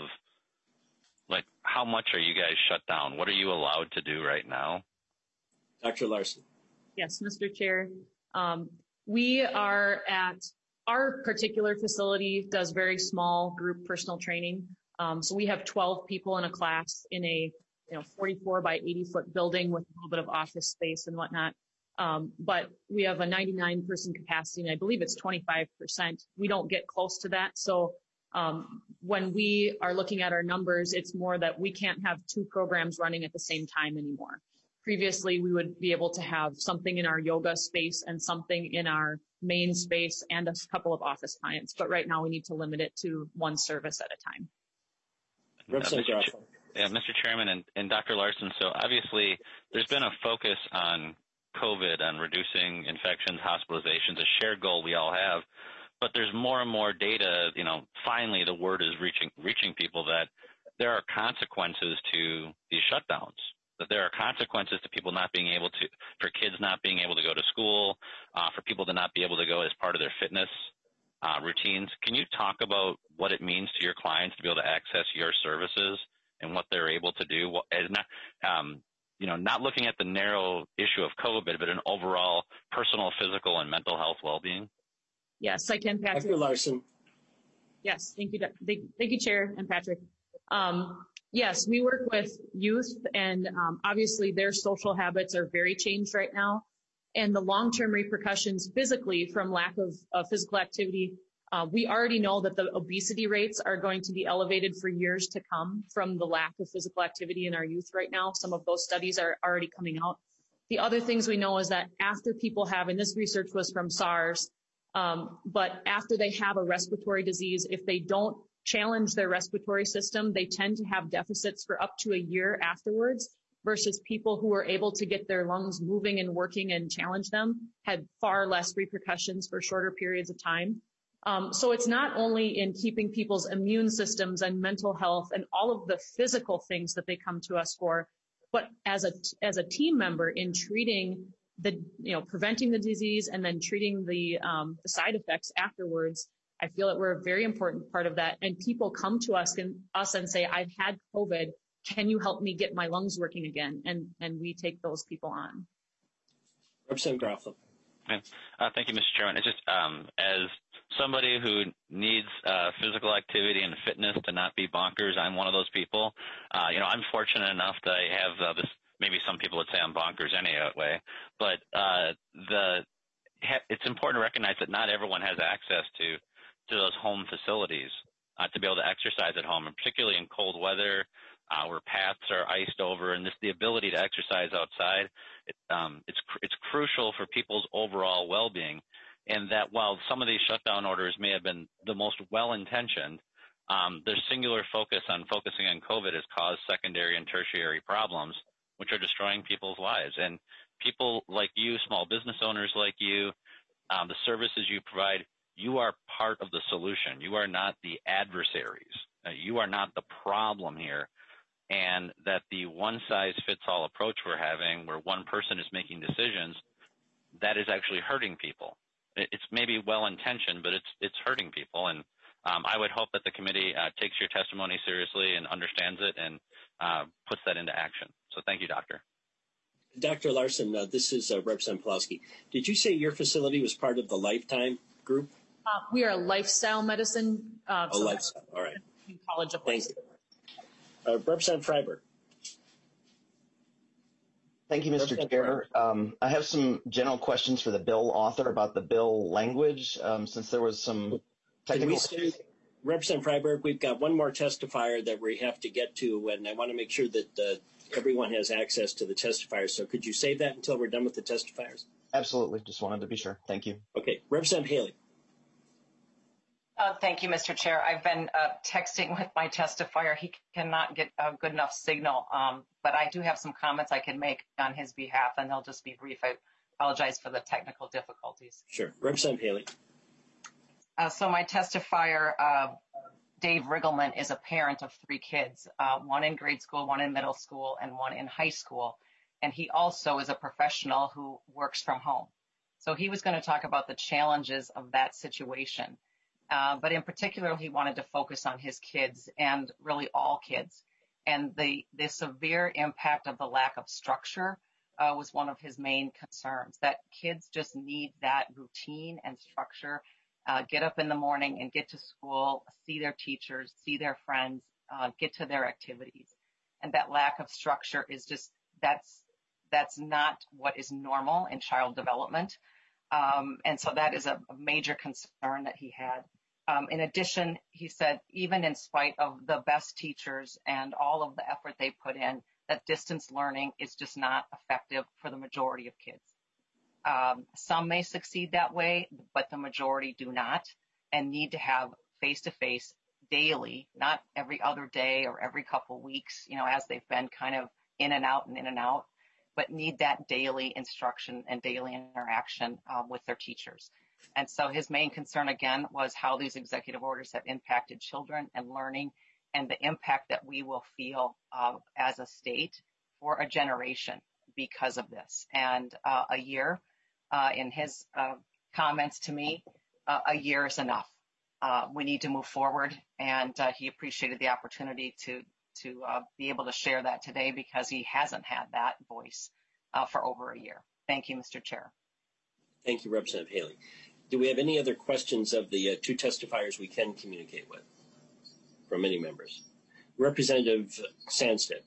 like, how much are you guys shut down? What are you allowed to do right now? Doctor Larson. Yes, Mister Chair. Um, we are at, our particular facility does very small group personal training. Um, so we have twelve people in a class in a you know forty-four by eighty foot building with a little bit of office space and whatnot. Um, but we have a ninety-nine person capacity, and I believe it's twenty-five percent. We don't get close to that. So um, when we are looking at our numbers, it's more that we can't have two programs running at the same time anymore. Previously, we would be able to have something in our yoga space and something in our main space and a couple of office clients. But right now, we need to limit it to one service at a time. Representative Uh, Mister Ch- yeah, Mister Chairman and, and Doctor Larson, so obviously there's been a focus on COVID, on reducing infections, hospitalizations, a shared goal we all have. But there's more and more data, you know, finally the word is reaching reaching people that there are consequences to these shutdowns, that there are consequences to people not being able to, for kids not being able to go to school, uh, for people to not be able to go as part of their fitness uh, routines. Can you talk about what it means to your clients to be able to access your services and what they're able to do? What, and not, um, you know, not looking at the narrow issue of COVID, but an overall personal, physical, and mental health well-being? Yes, I can, Patrick. Doctor Larson. Yes, thank you, thank, thank you, Chair and Patrick. Um, yes, we work with youth, and um, obviously their social habits are very changed right now, and the long-term repercussions physically from lack of, of physical activity. Uh, we already know that the obesity rates are going to be elevated for years to come from the lack of physical activity in our youth right now. Some of those studies are already coming out. The other things we know is that after people have, and this research was from SARS, um, but after they have a respiratory disease, if they don't challenge their respiratory system, they tend to have deficits for up to a year afterwards, versus people who were able to get their lungs moving and working and challenge them had far less repercussions for shorter periods of time. Um, so it's not only in keeping people's immune systems and mental health and all of the physical things that they come to us for, but as a, as a team member in treating the, you know, preventing the disease and then treating the, um, the side effects afterwards. I feel that we're a very important part of that. And people come to us and us and say, I've had COVID. Can you help me get my lungs working again? And, and we take those people on. Representative Garofalo. Okay. Uh, thank you, Mister Chairman. It's just um, as somebody who needs uh, physical activity and fitness to not be bonkers, I'm one of those people. Uh, you know, I'm fortunate enough that I have uh, this. Maybe some people would say I'm bonkers anyway, but uh, the it's important to recognize that not everyone has access to to those home facilities uh, to be able to exercise at home, and particularly in cold weather uh, where paths are iced over, and this the ability to exercise outside. It, um, it's cr- it's crucial for people's overall well-being, and that while some of these shutdown orders may have been the most well-intentioned, um, their singular focus on focusing on COVID has caused secondary and tertiary problems, which are destroying people's lives. And people like you, small business owners like you, um, the services you provide, you are part of the solution. You are not the adversaries. Uh, you are not the problem here. And that the one-size-fits-all approach we're having, where one person is making decisions, that is actually hurting people. It, it's maybe well-intentioned, but it's it's hurting people. And um, I would hope that the committee uh, takes your testimony seriously and understands it and uh, puts that into action. So thank you, Doctor. Doctor Larson, uh, this is uh, Representative Pawlowski. Did you say your facility was part of the Lifetime group? Uh, we are a lifestyle medicine. Uh, oh, so lifestyle. All right. College of Thank you. Uh, Representative Freiberg. Thank you, Mister Chair. Um, I have some general questions for the bill author about the bill language, um, since there was some technical. Say, Representative Freiberg, we've got one more testifier that we have to get to, and I want to make sure that uh, everyone has access to the testifiers. So could you save that until we're done with the testifiers? Absolutely. Just wanted to be sure. Thank you. Okay. Representative Haley. Uh, thank you, Mister Chair. I've been uh, texting with my testifier. He cannot get a good enough signal, um, but I do have some comments I can make on his behalf, and they'll just be brief. I apologize for the technical difficulties. Sure. Representative Haley. Uh, so my testifier, uh, Dave Riggleman, is a parent of three kids, uh, one in grade school, one in middle school, and one in high school. And he also is a professional who works from home. So he was going to talk about the challenges of that situation. Uh, but in particular, he wanted to focus on his kids and really all kids. And the, the severe impact of the lack of structure uh, was one of his main concerns, that kids just need that routine and structure, uh, get up in the morning and get to school, see their teachers, see their friends, uh, get to their activities. And that lack of structure is just, that's, that's not what is normal in child development. Um, and so that is a, a major concern that he had. Um, in addition, he said, even in spite of the best teachers and all of the effort they put in, that distance learning is just not effective for the majority of kids. Um, some may succeed that way, but the majority do not and need to have face-to-face daily, not every other day or every couple weeks, you know, as they've been kind of in and out and in and out, but need that daily instruction and daily interaction uh, with their teachers. And so his main concern, again, was how these executive orders have impacted children and learning and the impact that we will feel uh, as a state for a generation because of this. And uh, a year, uh, in his uh, comments to me, uh, a year is enough. Uh, we need to move forward. And uh, he appreciated the opportunity to, to uh, be able to share that today because he hasn't had that voice uh, for over a year. Thank you, Mister Chair. Thank you, Representative Haley. Do we have any other questions of the uh, two testifiers we can communicate with from any members? Representative Sandstead,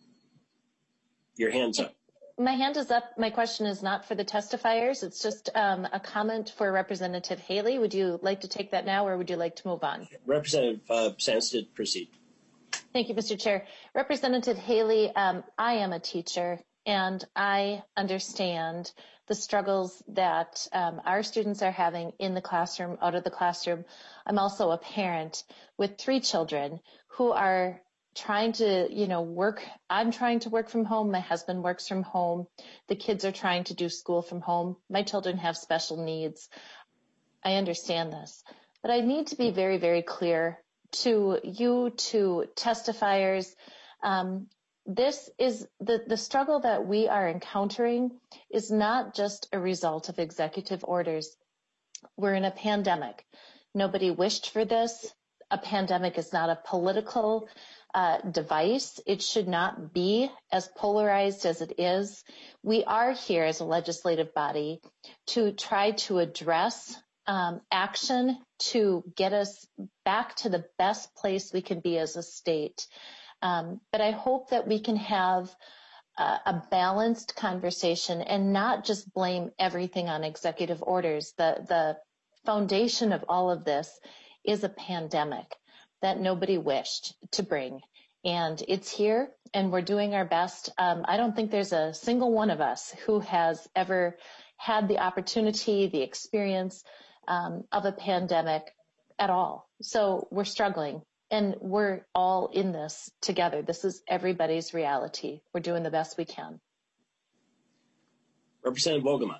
your hand's up. My hand is up. My question is not for the testifiers. It's just um, a comment for Representative Haley. Would you like to take that now, or would you like to move on? Representative uh, Sandstead, proceed. Thank you, Mister Chair. Representative Haley, um, I am a teacher, and I understand the struggles that um, our students are having in the classroom, out of the classroom. I'm also a parent with three children who are trying to, you know, work. I'm trying to work from home. My husband works from home. The kids are trying to do school from home. My children have special needs. I understand this, but I need to be very, very clear to you, to testifiers. Um, This is the, the struggle that we are encountering is not just a result of executive orders. We're in a pandemic. Nobody wished for this. A pandemic is not a political uh, device. It should not be as polarized as it is. We are here as a legislative body to try to address um, action to get us back to the best place we can be as a state. Um, but I hope that we can have uh, a balanced conversation and not just blame everything on executive orders. The, the foundation of all of this is a pandemic that nobody wished to bring. And it's here, and we're doing our best. Um, I don't think there's a single one of us who has ever had the opportunity, the experience um, of a pandemic at all. So we're struggling. And we're all in this together. This is everybody's reality. We're doing the best we can. Representative Vogelmann.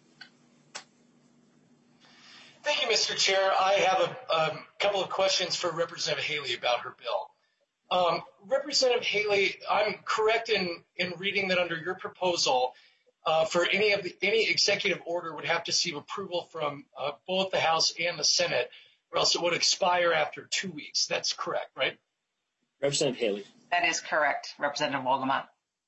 Thank you, Mister Chair. I have a um, couple of questions for Representative Haley about her bill. Um, Representative Haley, I'm correct in, in reading that under your proposal, uh, for any of the, any executive order would have to receive approval from uh, both the House and the Senate. or else it would expire after two weeks. That's correct, right? Representative Haley. That is correct, Representative Wolgamott.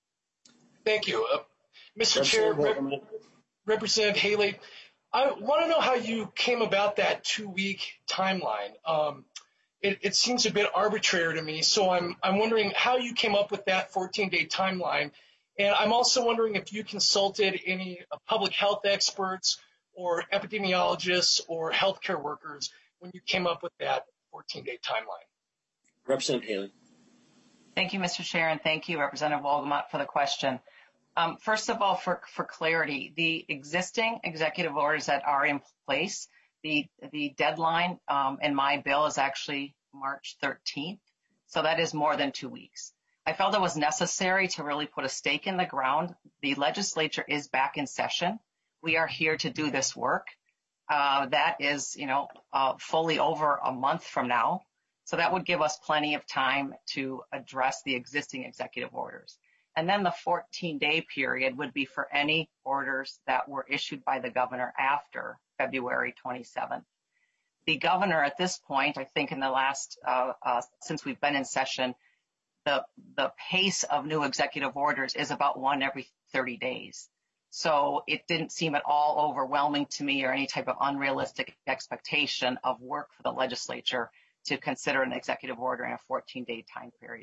Thank you. Uh, Mister Chair, Rep- Representative Haley, I want to know how you came about that two-week timeline. Um, it, it seems a bit arbitrary to me, so I'm, I'm wondering how you came up with that fourteen-day timeline. And I'm also wondering if you consulted any uh, public health experts or epidemiologists or healthcare workers when you came up with that fourteen-day timeline. Representative Haley. Thank you, Mister Chair, and thank you, Representative Wolgamott, for the question. Um, first of all, for, for clarity, the existing executive orders that are in place, the, the deadline um, in my bill is actually March thirteenth, so that is more than two weeks. I felt it was necessary to really put a stake in the ground. The legislature is back in session. We are here to do this work. Uh, that is, you know, uh, fully over a month from now. So that would give us plenty of time to address the existing executive orders. And then the fourteen-day period would be for any orders that were issued by the governor after February twenty-seventh. The governor at this point, I think in the last, uh, uh, since we've been in session, the, the pace of new executive orders is about one every thirty days. So it didn't seem at all overwhelming to me or any type of unrealistic expectation of work for the legislature to consider an executive order in a fourteen-day time period.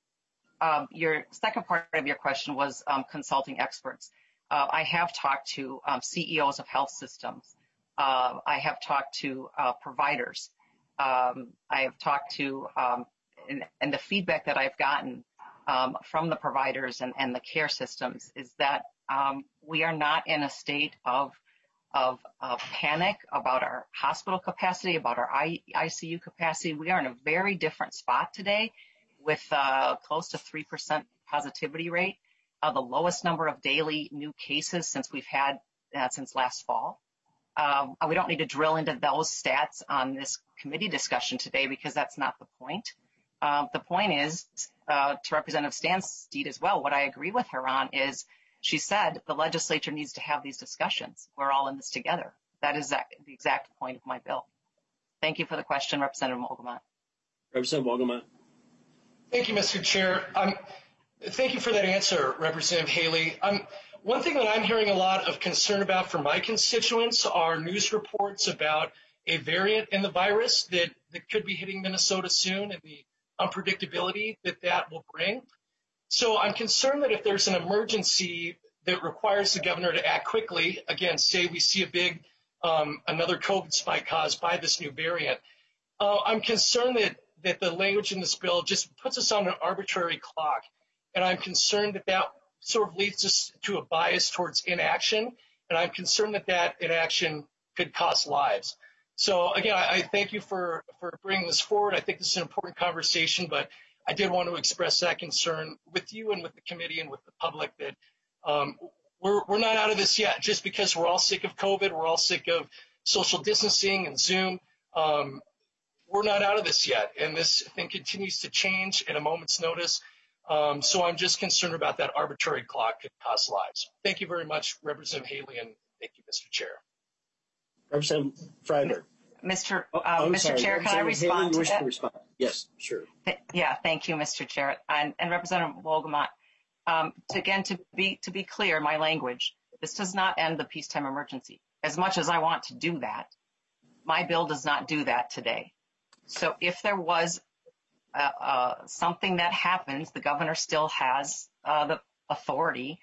Um, your second part of your question was um, consulting experts. Uh, I have talked to um, C E Os of health systems. Uh, I have talked to uh, providers. Um, I have talked to, um, and, and the feedback that I've gotten um, from the providers and, and the care systems is that um, we are not in a state of Of, of panic about our hospital capacity, about our I C U capacity. We are in a very different spot today with uh, close to three percent positivity rate, uh, the lowest number of daily new cases since we've had uh, since last fall. Um, we don't need to drill into those stats on this committee discussion today because that's not the point. Uh, the point is, uh, to Representative Stansteed as well, what I agree with her on is she said the legislature needs to have these discussions. We're all in this together. That is the exact point of my bill. Thank you for the question, Representative Wolgamott. Representative Wolgamott. Thank you, Mister Chair. Um, thank you for that answer, Representative Haley. Um, one thing that I'm hearing a lot of concern about from my constituents are news reports about a variant in the virus that, that could be hitting Minnesota soon and the unpredictability that that will bring. So I'm concerned that if there's an emergency that requires the governor to act quickly, again, say we see a big, um, another COVID spike caused by this new variant, uh, I'm concerned that, that the language in this bill just puts us on an arbitrary clock. And I'm concerned that that sort of leads us to a bias towards inaction. And I'm concerned that that inaction could cost lives. So again, I, I thank you for, for bringing this forward. I think this is an important conversation, but I did want to express that concern with you and with the committee and with the public that um, we're, we're not out of this yet. Just because we're all sick of COVID, we're all sick of social distancing and Zoom, um, we're not out of this yet. And this thing continues to change at a moment's notice. Um, so I'm just concerned about that arbitrary clock could cost lives. Thank you very much, Representative Haley, and thank you, Mister Chair. Representative Freiberg. Mister Oh, Uh, oh, Mister sorry. Chair, can I respond Haley, you to wish that? to respond? Yes, sure. Th- Yeah, thank you, Mister Chair. And, and Representative Wolgamott, um, to, again, to be, to be clear, my language, this does not end the peacetime emergency. As much as I want to do that, my bill does not do that today. So if there was uh, uh, something that happens, the governor still has uh, the authority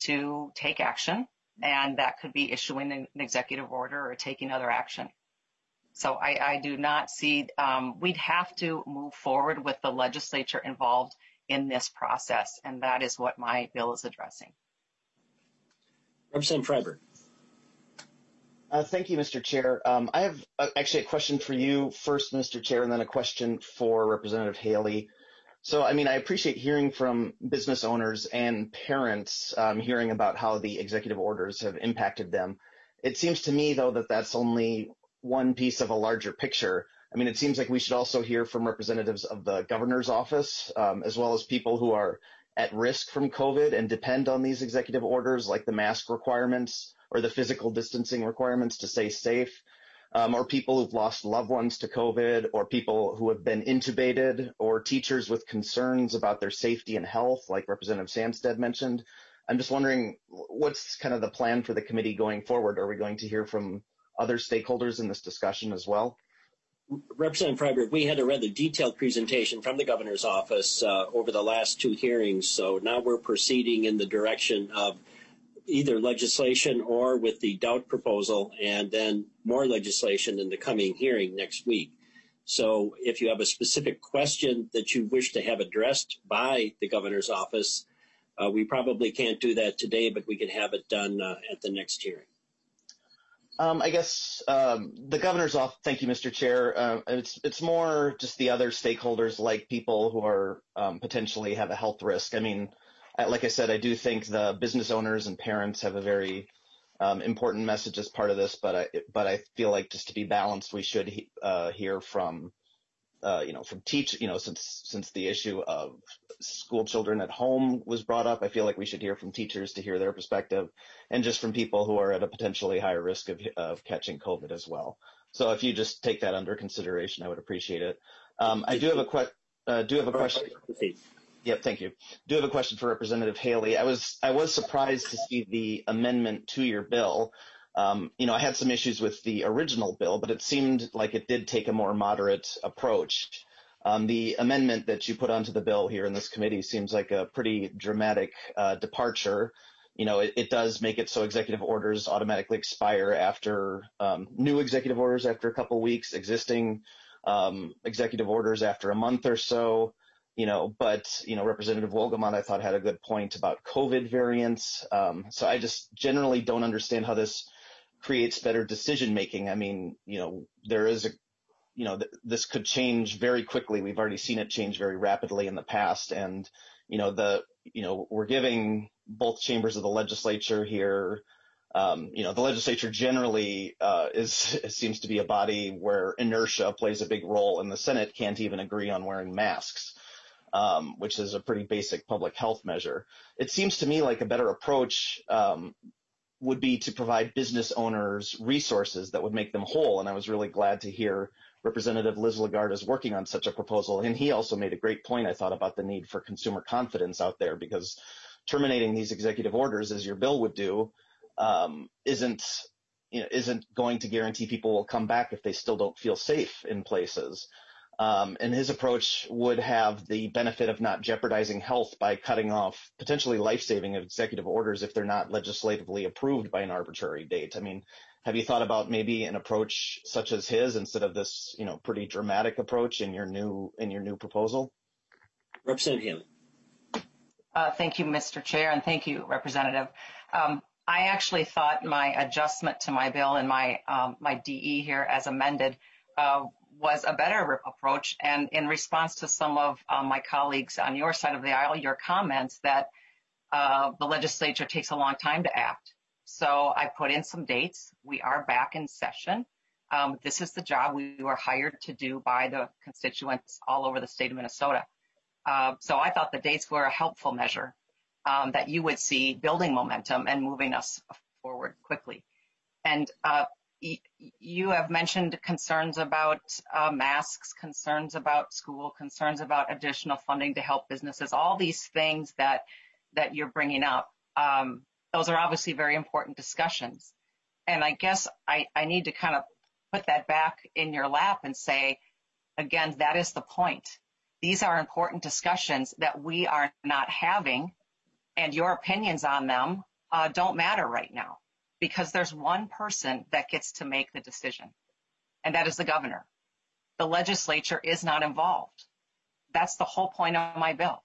to take action, and that could be issuing an executive order or taking other action. So I, I do not see, um, we'd have to move forward with the legislature involved in this process, and that is what my bill is addressing. Representative Freiberg. Uh, thank you, Mister Chair. Um, I have uh, actually a question for you first, Mister Chair, and then a question for Representative Haley. So, I mean, I appreciate hearing from business owners and parents, um, hearing about how the executive orders have impacted them. It seems to me, though, that that's only one piece of a larger picture. I mean, it seems like we should also hear from representatives of the governor's office, um, as well as people who are at risk from COVID and depend on these executive orders, like the mask requirements or the physical distancing requirements to stay safe. um, or people who've lost loved ones to COVID, or people who have been intubated, or teachers with concerns about their safety and health, like Representative Samstad mentioned. I'm just wondering, what's kind of the plan for the committee going forward? Are we going to hear from other stakeholders in this discussion as well? Representative Freiberg, we had a rather detailed presentation from the governor's office uh, over the last two hearings, so now we're proceeding in the direction of either legislation or with the doubt proposal, and then more legislation in the coming hearing next week. So if you have a specific question that you wish to have addressed by the governor's office, uh, we probably can't do that today, but we can have it done uh, at the next hearing. Um, I guess um, the governor's office, thank you, Mister Chair. Uh, it's it's more just the other stakeholders, like people who are um, potentially have a health risk. I mean, I, like I said, I do think the business owners and parents have a very um, important message as part of this, but I but I feel like just to be balanced, we should he, uh, hear from uh, you know from teach you know since since the issue of school children at home was brought up, I feel like we should hear from teachers to hear their perspective, and just from people who are at a potentially higher risk of, of catching COVID as well. So if you just take that under consideration, I would appreciate it. Um, I do have a que- uh, do have a question. Yep, thank you. Do have a question for Representative Haley. I was I was surprised to see the amendment to your bill. Um, you know, I had some issues with the original bill, but it seemed like it did take a more moderate approach. Um, the amendment that you put onto the bill here in this committee seems like a pretty dramatic uh, departure. You know, it, it does make it so executive orders automatically expire after um, new executive orders after a couple weeks, existing um, executive orders after a month or so. You know, but, you know, Representative Wolgamott, I thought, had a good point about COVID variants. Um, so I just generally don't understand how this creates better decision making. I mean, you know, there is a you know, th- this could change very quickly. We've already seen it change very rapidly in the past. And, you know, the, you know, we're giving both chambers of the legislature here, um, you know, the legislature generally uh, is, seems to be a body where inertia plays a big role, and the Senate can't even agree on wearing masks, um, which is a pretty basic public health measure. It seems to me like a better approach um, would be to provide business owners resources that would make them whole. And I was really glad to hear Representative Liz Lagarde is working on such a proposal. And he also made a great point, I thought, about the need for consumer confidence out there, because terminating these executive orders, as your bill would do, um, isn't, you know, isn't going to guarantee people will come back if they still don't feel safe in places. Um, and his approach would have the benefit of not jeopardizing health by cutting off potentially life-saving executive orders if they're not legislatively approved by an arbitrary date. I mean, have you thought about maybe an approach such as his instead of this, you know, pretty dramatic approach in your new in your new proposal? Representative Haley. Uh, thank you, Mister Chair, and thank you, Representative. Um, I actually thought my adjustment to my bill and my um, my D E here as amended uh, was a better approach. And in response to some of uh, my colleagues on your side of the aisle, your comments that uh, the legislature takes a long time to act. So I put in some dates. We are back in session. Um, this is the job we were hired to do by the constituents all over the state of Minnesota. Uh, so I thought the dates were a helpful measure um, that you would see building momentum and moving us forward quickly. And uh, y- you have mentioned concerns about uh, masks, concerns about school, concerns about additional funding to help businesses, all these things that that you're bringing up. Um, those are obviously very important discussions. And I guess I, I need to kind of put that back in your lap and say, again, that is the point. These are important discussions that we are not having, and your opinions on them uh, don't matter right now, because there's one person that gets to make the decision, and that is the governor. The legislature is not involved. That's the whole point of my bill.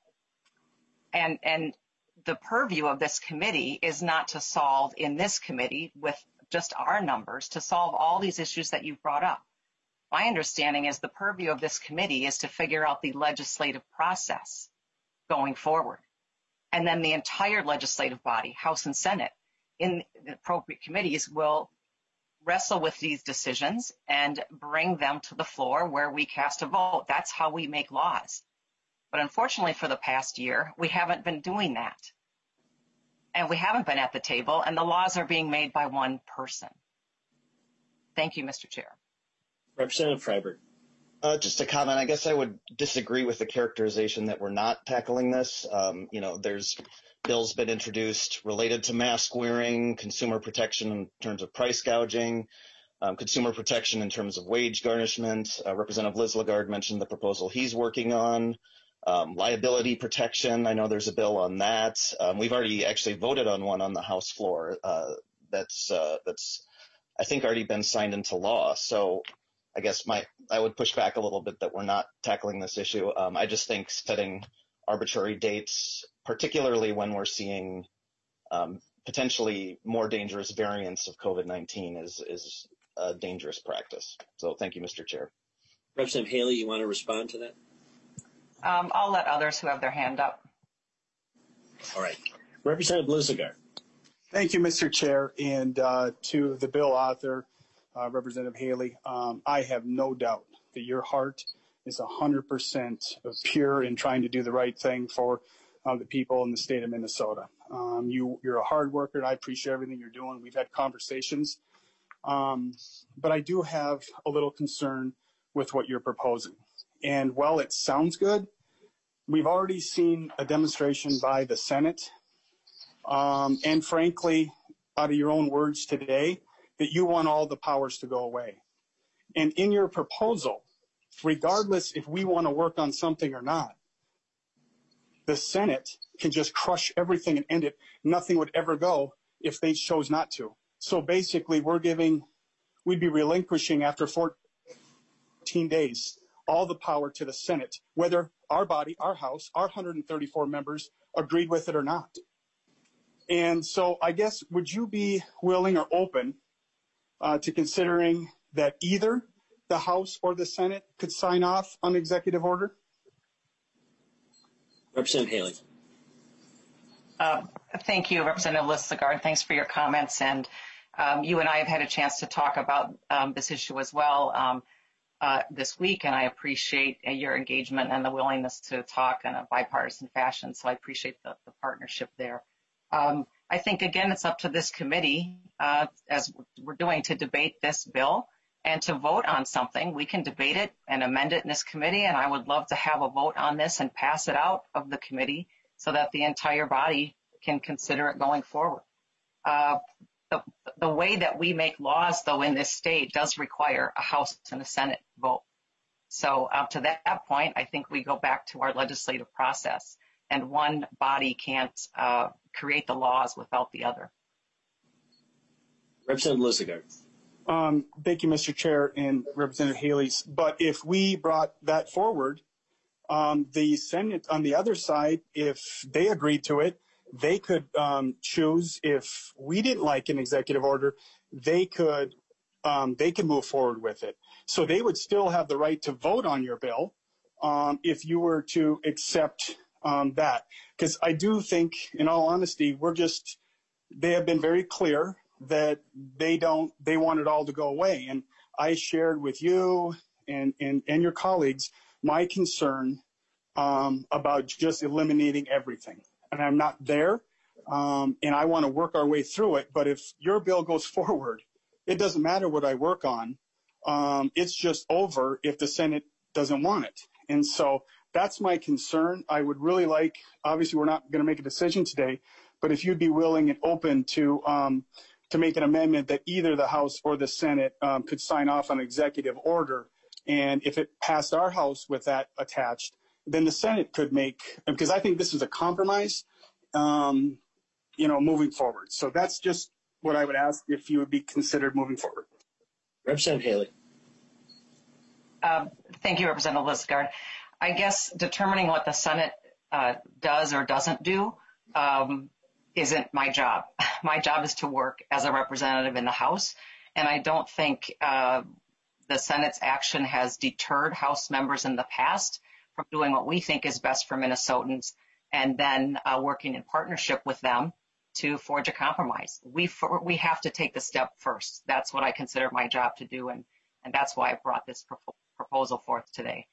And, and the purview of this committee is not to solve in this committee with just our numbers, to solve all these issues that you've brought up. My understanding is the purview of this committee is to figure out the legislative process going forward. And then the entire legislative body, House and Senate, in the appropriate committees will wrestle with these decisions and bring them to the floor where we cast a vote. That's how we make laws. But unfortunately for the past year, we haven't been doing that. And we haven't been at the table, and the laws are being made by one person. Thank you, Mister Chair. Representative Freiberg. Uh, just a comment. I guess I would disagree with the characterization that we're not tackling this. Um, you know, there's bills been introduced related to mask wearing, consumer protection in terms of price gouging, um, consumer protection in terms of wage garnishment. Uh, Representative Liz Lagarde mentioned the proposal he's working on. Um, liability protection. I know there's a bill on that. Um, we've already actually voted on one on the House floor. Uh, that's uh, that's I think already been signed into law. So I guess my I would push back a little bit that we're not tackling this issue. Um, I just think setting arbitrary dates, particularly when we're seeing um, potentially more dangerous variants of COVID nineteen, is is a dangerous practice. So thank you, Mister Chair. Representative Haley, you want to respond to that? Um, I'll let others who have their hand up. All right. Representative Liz Lagarde. Thank you, Mister Chair, and uh, to the bill author, uh, Representative Haley. Um, I have no doubt that your heart is one hundred percent pure in trying to do the right thing for uh, the people in the state of Minnesota. Um, you, you're a hard worker, and I appreciate everything you're doing. We've had conversations, um, but I do have a little concern with what you're proposing. And while it sounds good, we've already seen a demonstration by the Senate, um, and frankly, out of your own words today, that you want all the powers to go away. And in your proposal, regardless if we want to work on something or not, the Senate can just crush everything and end it. Nothing would ever go if they chose not to. So basically, we're giving, we'd be relinquishing after fourteen days all the power to the Senate, whether our body, our House, our one hundred thirty-four members agreed with it or not. And so I guess, would you be willing or open uh, to considering that either the House or the Senate could sign off on the executive order? Representative Haley. Uh, thank you, Representative Liz Lagarde. Thanks for your comments. And um, you and I have had a chance to talk about um, this issue as well. Um, Uh, this week, and I appreciate uh, your engagement and the willingness to talk in a bipartisan fashion. So I appreciate the, the partnership there. Um, I think, again, it's up to this committee, uh, as we're doing, to debate this bill and to vote on something. We can debate it and amend it in this committee, and I would love to have a vote on this and pass it out of the committee so that the entire body can consider it going forward. Uh, The, the way that we make laws, though, in this state does require a House and a Senate vote. So up to that point, I think we go back to our legislative process, and one body can't uh, create the laws without the other. Representative Liz Lagarde. Um, thank you, Mister Chair and Representative Haley. But if we brought that forward, um, the Senate on the other side, if they agreed to it, they could um, choose, if we didn't like an executive order, they could um, they could move forward with it. So they would still have the right to vote on your bill um, if you were to accept um, that. Because I do think, in all honesty, we're just, they have been very clear that they don't, they want it all to go away. And I shared with you and, and, and your colleagues my concern um, about just eliminating everything. And I'm not there, um, and I want to work our way through it. But if your bill goes forward, it doesn't matter what I work on. Um, it's just over if the Senate doesn't want it. And so that's my concern. I would really like, obviously we're not going to make a decision today, but if you'd be willing and open to um, to make an amendment that either the House or the Senate um, could sign off on an executive order, and if it passed our House with that attached, then the Senate could make, because I think this is a compromise, um, you know, moving forward. So that's just what I would ask if you would be considered moving forward. Representative Haley. Um, thank you, Representative Liz Lagarde. I guess determining what the Senate uh, does or doesn't do um, isn't my job. My job is to work as a representative in the House, and I don't think uh, the Senate's action has deterred House members in the past from doing what we think is best for Minnesotans, and then uh, working in partnership with them to forge a compromise. We for, we have to take the step first. That's what I consider my job to do, and, and that's why I brought this pro proposal forth today.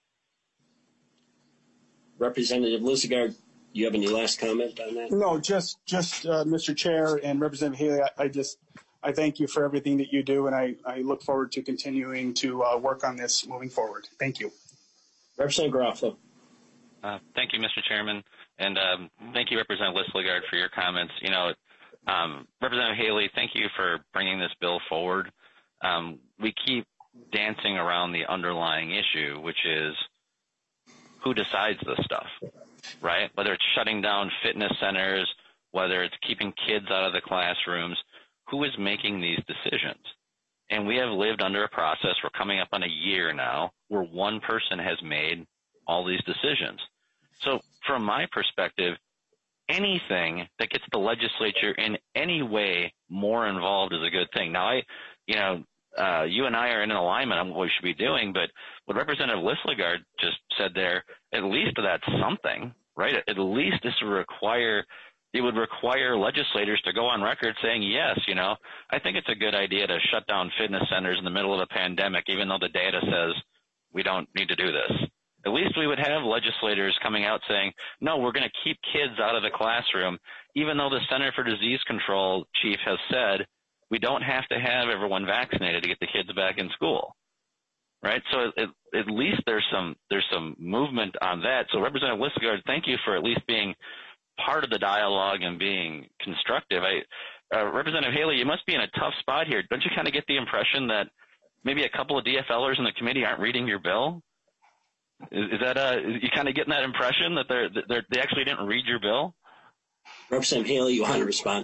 Representative Liz Lagarde, do you have any last comment on that? No, just, just uh, Mister Chair and Representative Haley, I, I just I thank you for everything that you do, and I, I look forward to continuing to uh, work on this moving forward. Thank you. Representative Garofalo. Uh, thank you, Mister Chairman, and um, thank you, Representative Listlegard, for your comments. You know, um, Representative Haley, thank you for bringing this bill forward. Um, we keep dancing around the underlying issue, which is who decides this stuff, right? Whether it's shutting down fitness centers, whether it's keeping kids out of the classrooms, who is making these decisions? And we have lived under a process, we're coming up on a year now, where one person has made all these decisions. So from my perspective, anything that gets the legislature in any way more involved is a good thing. Now, I, you know, uh, you and I are in alignment on what we should be doing, but what Representative Listlegard just said there, at least that's something, right? At least this would require It would require legislators to go on record saying, yes, you know, I think it's a good idea to shut down fitness centers in the middle of the pandemic, even though the data says we don't need to do this. At least we would have legislators coming out saying, no, we're going to keep kids out of the classroom, even though the Center for Disease Control chief has said we don't have to have everyone vaccinated to get the kids back in school. Right. So at, at least there's some there's some movement on that. So Representative Listlegard, thank you for at least being part of the dialogue and being constructive. I, uh, Representative Haley, you must be in a tough spot here. Don't you kind of get the impression that maybe a couple of D F Lers in the committee aren't reading your bill? Is, is that uh, you kind of getting that impression that they're, they're they actually didn't read your bill? Representative Haley, you want to respond?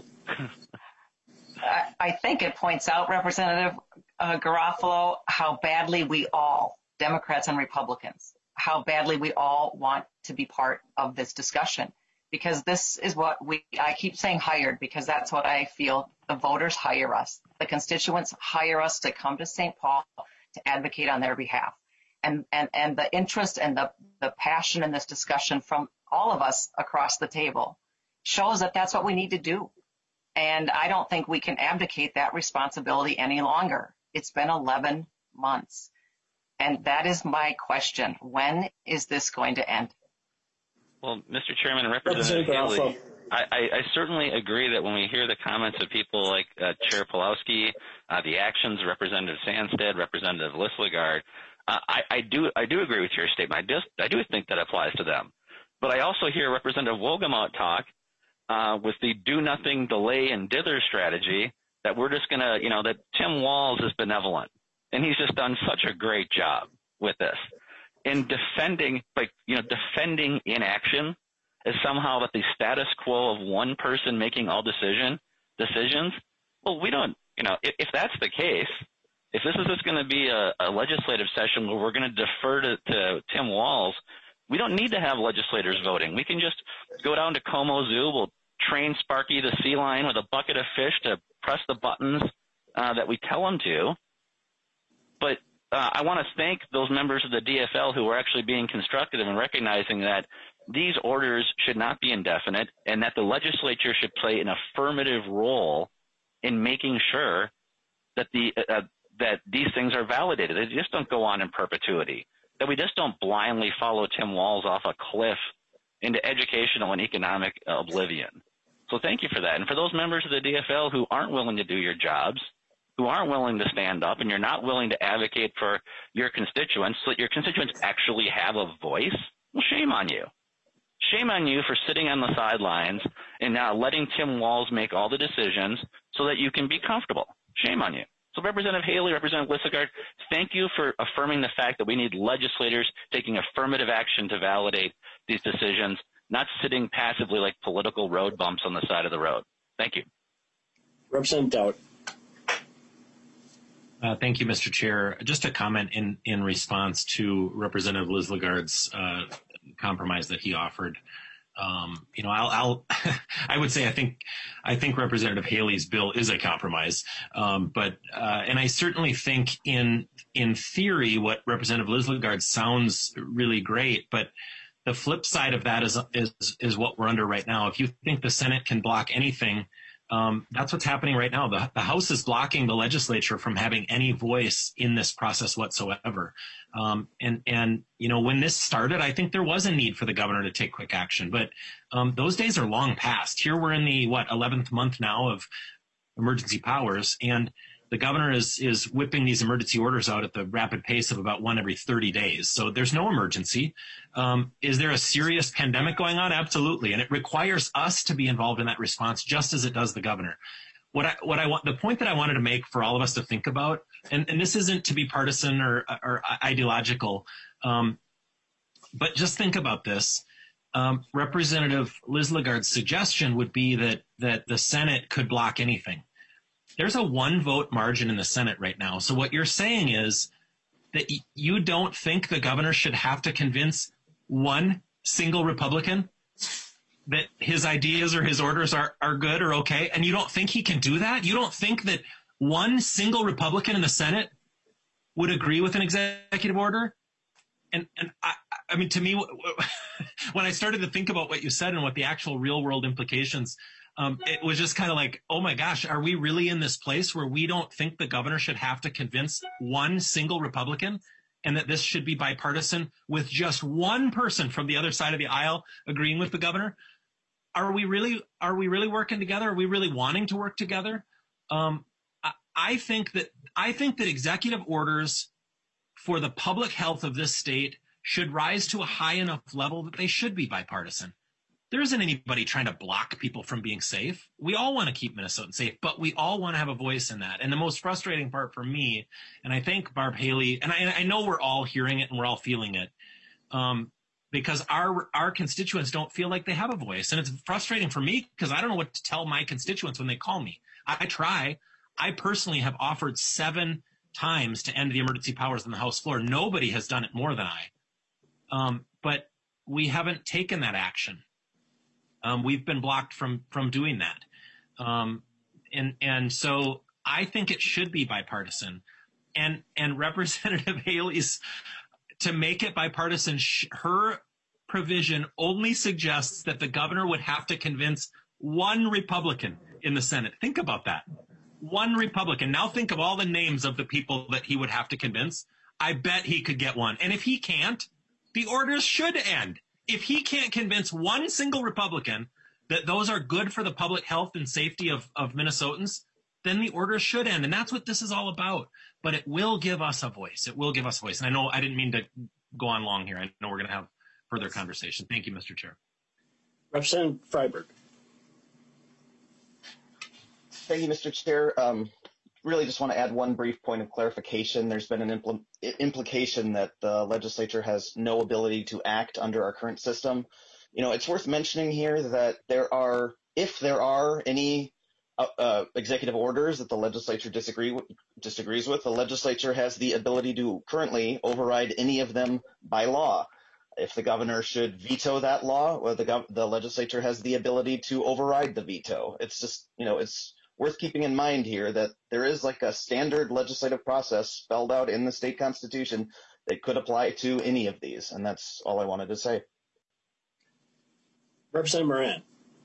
I, I think it points out, Representative uh, Garofalo, how badly we all, Democrats and Republicans, how badly we all want to be part of this discussion. Because this is what we, I keep saying hired, because that's what I feel the voters hire us. The constituents hire us to come to Saint Paul to advocate on their behalf. And, and, and the interest and the, the passion in this discussion from all of us across the table shows that that's what we need to do. And I don't think we can abdicate that responsibility any longer. It's been eleven months. And that is my question. When is this going to end? Well, Mister Chairman and Representative Haley, I, I, I certainly agree that when we hear the comments of people like uh, Chair Pawlowski, uh, the actions of Representative Sandstead, Representative Listlegard, uh, I, I do I do agree with your statement. I just I do think that applies to them. But I also hear Representative Wolgamott talk uh, with the do nothing, delay, and dither strategy that we're just going to, you know, that Tim Walz is benevolent, and he's just done such a great job with this. In defending, like, you know, defending inaction is somehow that the status quo of one person making all decision decisions. Well, we don't, you know, if, if that's the case, if this is just going to be a, a legislative session where we're going to defer to, to Tim Walz, we don't need to have legislators voting. We can just go down to Como Zoo. We'll train Sparky the sea lion with a bucket of fish to press the buttons uh, that we tell him to. But Uh, I want to thank those members of the D F L who are actually being constructive and recognizing that these orders should not be indefinite and that the legislature should play an affirmative role in making sure that the uh, that these things are validated. They just don't go on in perpetuity, that we just don't blindly follow Tim Walz off a cliff into educational and economic oblivion. So thank you for that. And for those members of the D F L who aren't willing to do your jobs, who aren't willing to stand up, and you're not willing to advocate for your constituents so that your constituents actually have a voice, well, shame on you. Shame on you for sitting on the sidelines and now letting Tim Walz make all the decisions so that you can be comfortable. Shame on you. So Representative Haley, Representative Listlegard, thank you for affirming the fact that we need legislators taking affirmative action to validate these decisions, not sitting passively like political road bumps on the side of the road. Thank you. Representative Daudt. Uh, thank you, Mister Chair. Just a comment in, in response to Representative Listlegard's uh, compromise that he offered. Um, you know, I'll, I'll I would say I think I think Representative Haley's bill is a compromise, um, but uh, and I certainly think in in theory what Representative Listlegard sounds really great, but the flip side of that is is is what we're under right now. If you think the Senate can block anything, Um, that's what's happening right now. The, the House is blocking the legislature from having any voice in this process whatsoever. Um, and, and, you know, when this started, I think there was a need for the governor to take quick action. But um, those days are long past. Here we're in the, what, eleventh month now of emergency powers, and the governor is is whipping these emergency orders out at the rapid pace of about one every thirty days. So there's no emergency. Um, is there a serious pandemic going on? Absolutely. And it requires us to be involved in that response just as it does the governor. What I, what I want, the point that I wanted to make for all of us to think about, and, and this isn't to be partisan or, or ideological, um, but just think about this. Um, Representative Liz Lagard's suggestion would be that, that the Senate could block anything. There's a one vote margin in the Senate right now. So what you're saying is that y- you don't think the governor should have to convince one single Republican that his ideas or his orders are, are good or okay. And you don't think he can do that? You don't think that one single Republican in the Senate would agree with an executive order? And, and I, I mean, to me, when I started to think about what you said and what the actual real world implications, Um, it was just kind of like, oh my gosh, are we really in this place where we don't think the governor should have to convince one single Republican and that this should be bipartisan with just one person from the other side of the aisle agreeing with the governor? Are we really, are we really working together? Are we really wanting to work together? Um, I, I think that, I think that executive orders for the public health of this state should rise to a high enough level that they should be bipartisan. There isn't anybody trying to block people from being safe. We all want to keep Minnesotans safe, but we all want to have a voice in that. And the most frustrating part for me, and I think Barb Haley, and I, I know we're all hearing it and we're all feeling it, um, because our our constituents don't feel like they have a voice. And it's frustrating for me because I don't know what to tell my constituents when they call me. I, I try. I personally have offered seven times to end the emergency powers on the House floor. Nobody has done it more than I. Um, but we haven't taken that action. Um, we've been blocked from from doing that. Um, and and so I think it should be bipartisan. And and Representative Haley's, to make it bipartisan, sh- her provision only suggests that the governor would have to convince one Republican in the Senate. Think about that. One Republican. Now think of all the names of the people that he would have to convince. I bet he could get one. And if he can't, the orders should end. If he can't convince one single Republican that those are good for the public health and safety of, of Minnesotans, then the orders should end. And that's what this is all about. But it will give us a voice. It will give us a voice. And I know I didn't mean to go on long here. I know we're going to have further conversation. Thank you, Mister Chair. Representative Freiberg. Thank you, Mister Chair. Um, really just want to add one brief point of clarification. There's been an impl- implication that the legislature has no ability to act under our current system. You know, it's worth mentioning here that there are, if there are any uh, uh, executive orders that the legislature disagree with, disagrees with, the legislature has the ability to currently override any of them by law. If the governor should veto that law, well, the, gov- the legislature has the ability to override the veto. It's just, you know, it's worth keeping in mind here that there is like a standard legislative process spelled out in the state constitution that could apply to any of these. And that's all I wanted to say. Representative Moran.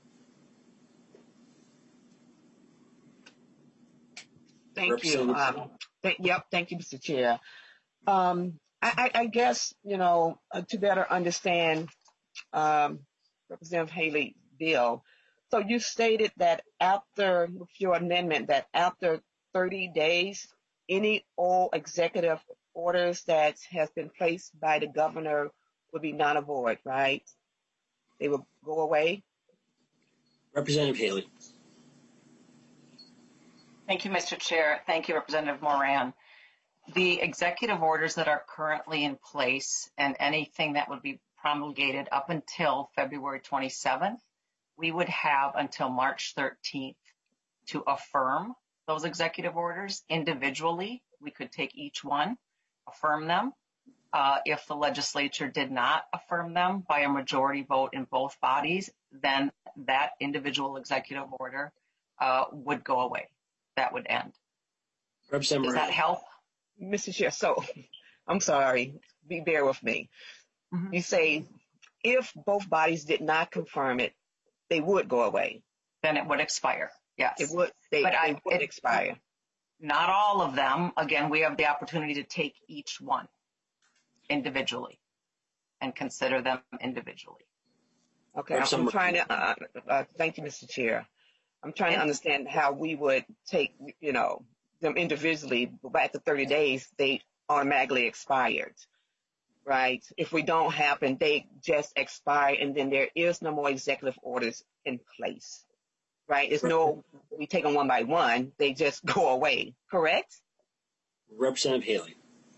Thank you. Um, th- yep. Thank you, Mister Chair. Um, I, I, I guess, you know, uh, to better understand um, Representative Haley's bill, so you stated that after with your amendment, that after thirty days, any all executive orders that has been placed by the governor would be non void, right? They will go away. Representative Haley. Thank you, Mister Chair. Thank you, Representative Moran. The executive orders that are currently in place and anything that would be promulgated up until February twenty-seventh, we would have until March thirteenth to affirm those executive orders individually. We could take each one, affirm them. Uh, if the legislature did not affirm them by a majority vote in both bodies, then that individual executive order uh, would go away. That would end. Does that help? Mister Chair, so I'm sorry, be bear with me. Mm-hmm. You say if both bodies did not confirm it, they would go away. Then it would expire. Yes. It would, they, but they I, would it, expire. Not all of them. Again, we have the opportunity to take each one individually and consider them individually. Okay, I'm, I'm trying to, uh, uh, thank you, Mister Chair. I'm trying to understand how we would take, you know, them individually, but after thirty days, they automatically expired, right? If we don't happen, they just expire, and then there is no more executive orders in place, right? There's no, we take them one by one, they just go away, correct? Representative Haley.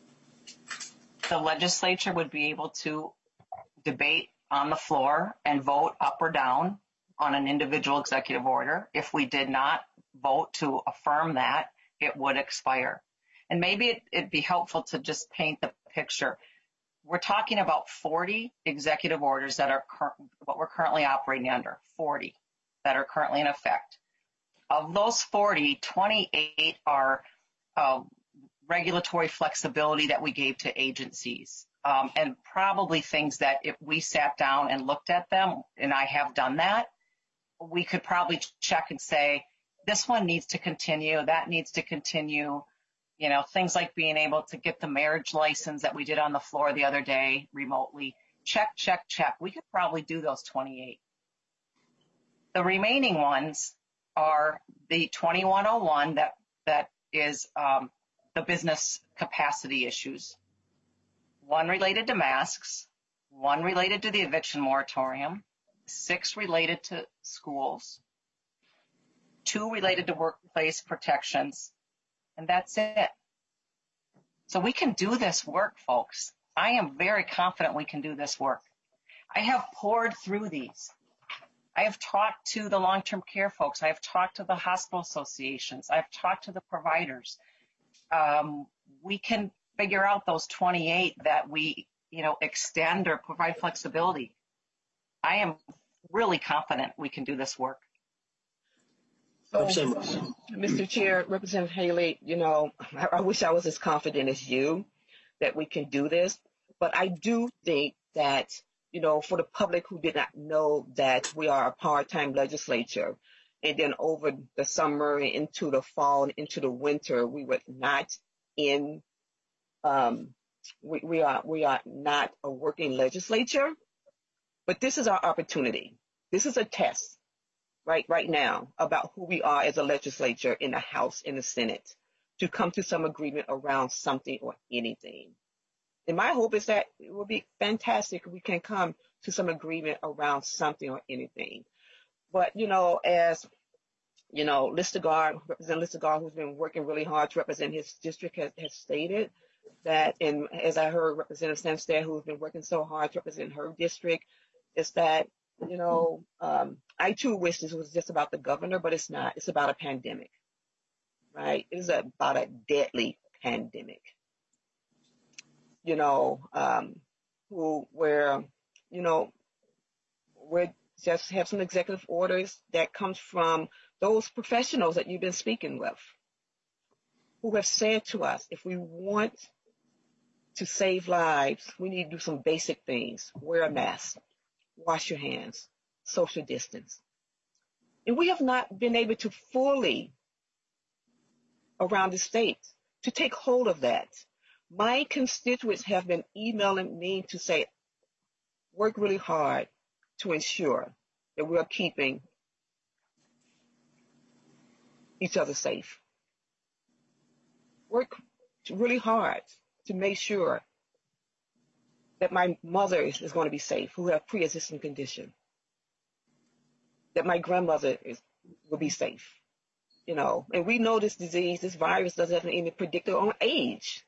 The legislature would be able to debate on the floor and vote up or down on an individual executive order. If we did not vote to affirm that, it would expire. And maybe it, it'd be helpful to just paint the picture. We're talking about forty executive orders that are cur- what we're currently operating under, forty that are currently in effect. Of those forty, twenty-eight are uh, regulatory flexibility that we gave to agencies, um, and probably things that if we sat down and looked at them, and I have done that, we could probably check and say, this one needs to continue, that needs to continue. You know, things like being able to get the marriage license that we did on the floor the other day remotely. Check, check, check. We could probably do those twenty-eight. The remaining ones are the twenty-one oh one that, that is um, the business capacity issues. One related to masks, one related to the eviction moratorium, six related to schools, two related to workplace protections, and that's it. So we can do this work, folks. I am very confident we can do this work. I have poured through these. I have talked to the long-term care folks. I have talked to the hospital associations. I've talked to the providers. Um, we can figure out those twenty-eight that we, you know, extend or provide flexibility. I am really confident we can do this work. So, Mister Chair, Representative Haley, you know, I, I wish I was as confident as you that we can do this, but I do think that, you know, for the public who did not know that we are a part-time legislature, and then over the summer and into the fall and into the winter, we were not in, um, we, we are we are not a working legislature, but this is our opportunity. This is a test. Right, right now about who we are as a legislature in the House and the Senate to come to some agreement around something or anything. And my hope is that it will be fantastic if we can come to some agreement around something or anything. But, you know, as, you know, Listegard, Representative Listegard, who's been working really hard to represent his district, has, has stated that, and as I heard Representative Samstad, who's been working so hard to represent her district, is that, you know, um, I too wish this was just about the governor, but it's not. It's about a pandemic, right? It is about a deadly pandemic, you know, um, who, where, you know, we just have some executive orders that comes from those professionals that you've been speaking with, who have said to us, if we want to save lives, we need to do some basic things. Wear a mask. Wash your hands, social distance. And we have not been able to fully, around the state, to take hold of that. My constituents have been emailing me to say, work really hard to ensure that we're keeping each other safe. Work really hard to make sure that my mother is, is going to be safe, who have pre-existing condition, that my grandmother is, will be safe, you know. And we know this disease, this virus doesn't have any predictor on age.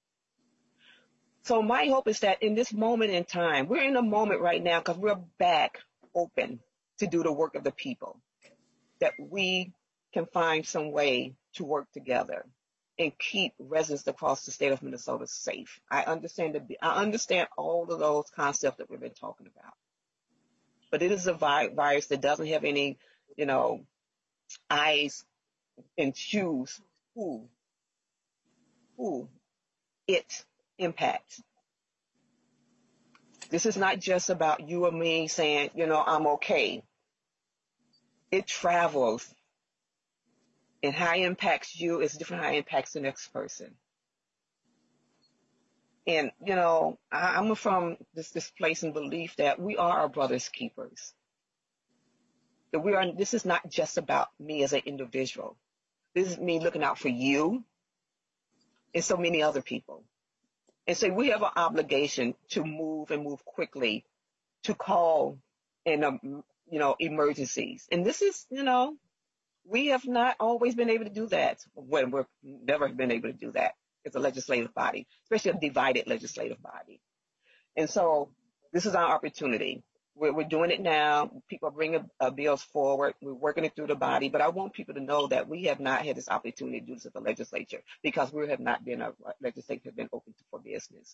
So my hope is that in this moment in time, we're in a moment right now because we're back open to do the work of the people, that we can find some way to work together and keep residents across the state of Minnesota safe. I understand the, I understand all of those concepts that we've been talking about, but it is a vi- virus that doesn't have any, you know, eyes and choose who, who it impacts. This is not just about you or me saying, you know, I'm okay. It travels. And how it impacts you is different how it impacts the next person. And, you know, I, I'm from this, this place and belief that we are our brother's keepers. That we are, this is not just about me as an individual. This is me looking out for you and so many other people. And so we have an obligation to move and move quickly to call in, um, you know, emergencies. And this is, you know, we have not always been able to do that. Well, we've never been able to do that as a legislative body, especially a divided legislative body. And so this is our opportunity. We're, we're doing it now. People are bringing uh, bills forward. We're working it through the body. But I want people to know that we have not had this opportunity to do this at the legislature because we have not been, a legislature has been open for business.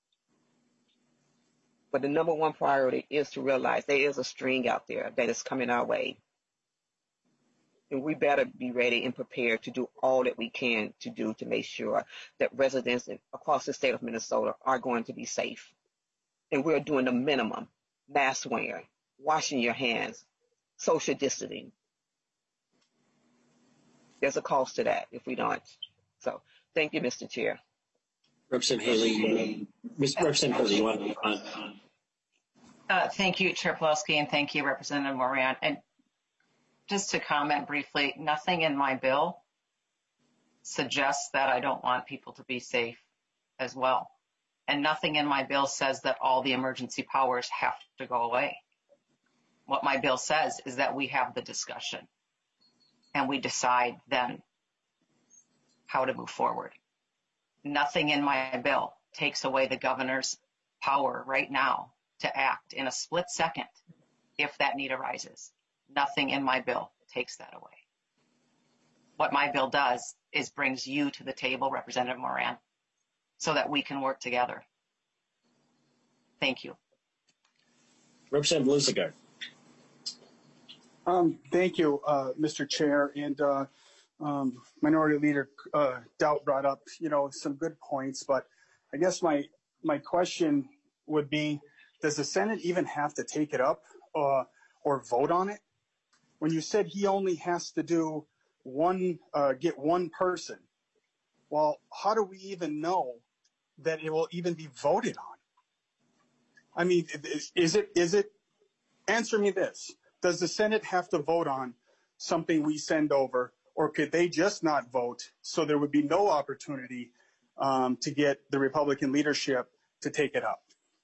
But the number one priority is to realize there is a string out there that is coming our way. And we better be ready and prepared to do all that we can to do to make sure that residents across the state of Minnesota are going to be safe. And we're doing the minimum: mask wearing, washing your hands, social distancing. There's a cost to that if we don't. So thank you, Mister Chair. Representative Haley, Miz Representative Haley, you want to respond? Uh, thank you, Chair Pawlowski, and thank you, Representative Moran. And just to comment briefly, nothing in my bill suggests that I don't want people to be safe as well. And nothing in my bill says that all the emergency powers have to go away. What my bill says is that we have the discussion and we decide then how to move forward. Nothing in my bill takes away the governor's power right now to act in a split second if that need arises. Nothing in my bill takes that away. What my bill does is brings you to the table, Representative Moran, so that we can work together. Thank you. Representative Lislegard. Um, thank you, uh, Mister Chair. And uh, um, Minority Leader uh, Daudt brought up, you know, some good points. But I guess my my question would be, does the Senate even have to take it up uh, or vote on it? When you said he only has to do one, uh, get one person, well, how do we even know that it will even be voted on? I mean, is it, is it, answer me this. Does the Senate have to vote on something we send over, or could they just not vote so there would be no opportunity um, to get the Republican leadership to take it up?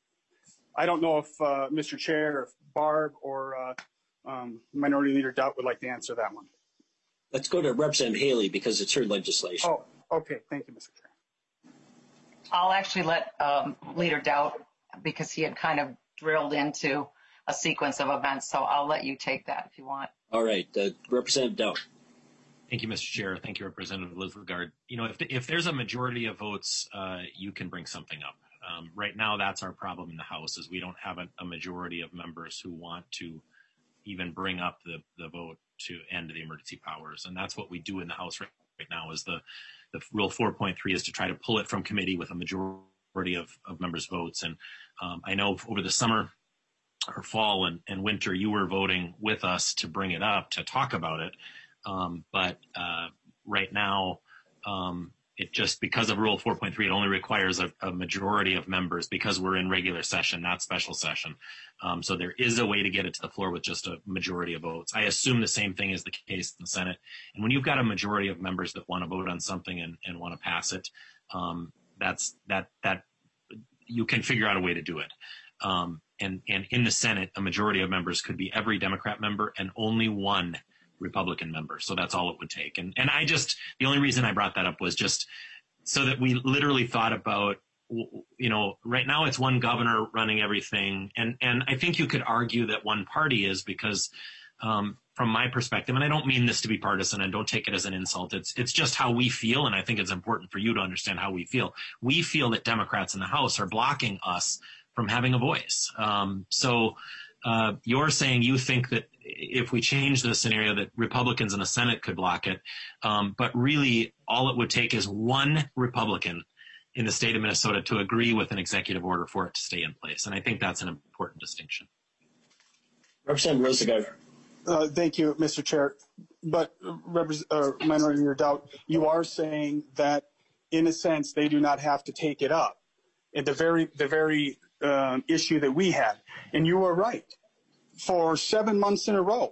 I don't know if uh, Mister Chair, if Barb or uh, um, Minority Leader Daudt would like to answer that one. Let's go to Representative Haley because it's her legislation. Oh, okay. Thank you, Mister Chair. I'll actually let um, Leader Daudt, because he had kind of drilled into a sequence of events, so I'll let you take that if you want. All right. Uh, Representative Daudt. Thank you, Mister Chair. Thank you, Representative Lislegard. You know, if, the, if there's a majority of votes, uh, you can bring something up. Um, right now, that's our problem in the House, is we don't have a, a majority of members who want to even bring up the, the vote to end the emergency powers. And that's what we do in the House right, right now, is the, the Rule four point three is to try to pull it from committee with a majority of, of members' votes. And um, I know over the summer or fall and, and winter, you were voting with us to bring it up, to talk about it. Um, but uh, right now, um, it just, because of Rule four point three, it only requires a, a majority of members because we're in regular session, not special session. Um, so there is a way to get it to the floor with just a majority of votes. I assume the same thing is the case in the Senate. And when you've got a majority of members that want to vote on something and, and want to pass it, um, that's that that you can figure out a way to do it. Um, and, and in the Senate, a majority of members could be every Democrat member and only one Republican member. So that's all it would take. And and I just, the only reason I brought that up was just so that we literally thought about, you know, right now it's one governor running everything. And, and I think you could argue that one party is, because um, from my perspective, and I don't mean this to be partisan and don't take it as an insult, it's, it's just how we feel. And I think it's important for you to understand how we feel. We feel that Democrats in the House are blocking us from having a voice. Um, so Uh, you're saying you think that if we change the scenario that Republicans in the Senate could block it, um, but really all it would take is one Republican in the state of Minnesota to agree with an executive order for it to stay in place. And I think that's an important distinction. Representative Lislegard. Uh, thank you, Mister Chair. But uh, Minority Leader Daudt, you are saying that, in a sense, they do not have to take it up. And the very, the very um, issue that we had. And you were right. For seven months in a row,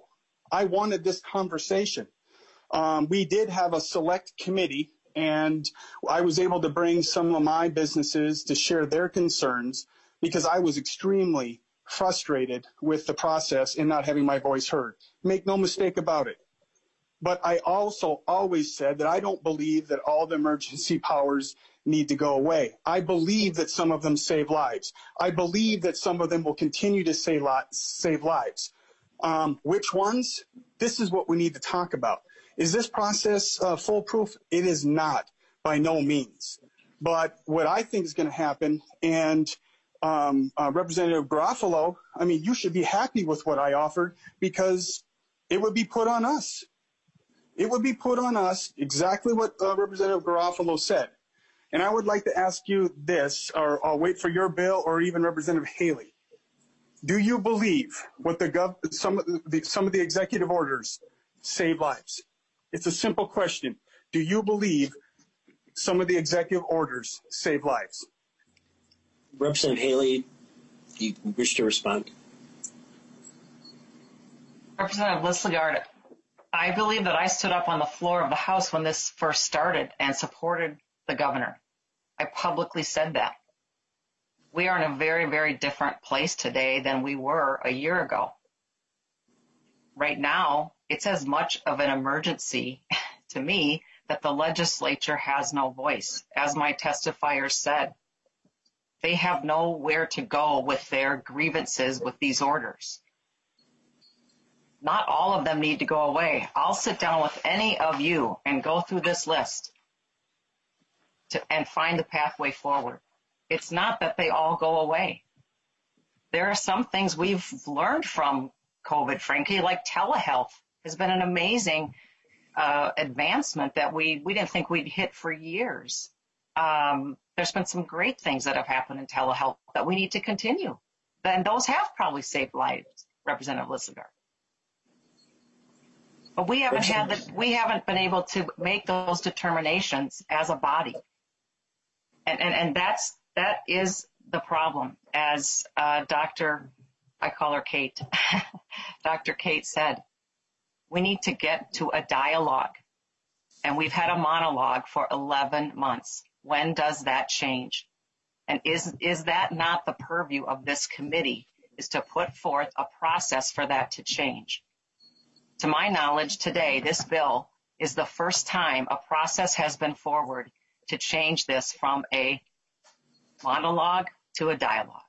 I wanted this conversation. Um, we did have a select committee, and I was able to bring some of my businesses to share their concerns because I was extremely frustrated with the process and not having my voice heard. Make no mistake about it. But I also always said that I don't believe that all the emergency powers need to go away. I believe that some of them save lives. I believe that some of them will continue to save, li- save lives. Um, which ones? This is what we need to talk about. Is this process uh, foolproof? It is not, by no means. But what I think is going to happen, and um, uh, Representative Garofalo, I mean, you should be happy with what I offered because it would be put on us. It would be put on us exactly what uh, Representative Garofalo said. And I would like to ask you this, or I'll wait for your bill, or even Representative Haley. Do you believe what the gov some of the, some of the executive orders save lives? It's a simple question. Do you believe some of the executive orders save lives? Representative Haley, do you wish to respond? Representative Listlegard, I believe that I stood up on the floor of the House when this first started and supported the governor. I publicly said that. We are in a very, very different place today than we were a year ago. Right now, it's as much of an emergency to me that the legislature has no voice. As my testifiers said, they have nowhere to go with their grievances with these orders. Not all of them need to go away. I'll sit down with any of you and go through this list to, and find the pathway forward. It's not that they all go away. There are some things we've learned from COVID, frankly, like telehealth has been an amazing uh, advancement that we, we didn't think we'd hit for years. Um, there's been some great things that have happened in telehealth that we need to continue. And those have probably saved lives, Representative Listlegard. But we haven't had the, we haven't been able to make those determinations as a body. And, and, and that's, that is the problem. As uh, Doctor, I call her Kate, Doctor Kate said, we need to get to a dialogue. And we've had a monologue for eleven months. When does that change? And is, is that not the purview of this committee, is to put forth a process for that to change? To my knowledge today, this bill is the first time a process has been forward to change this from a monologue to a dialogue.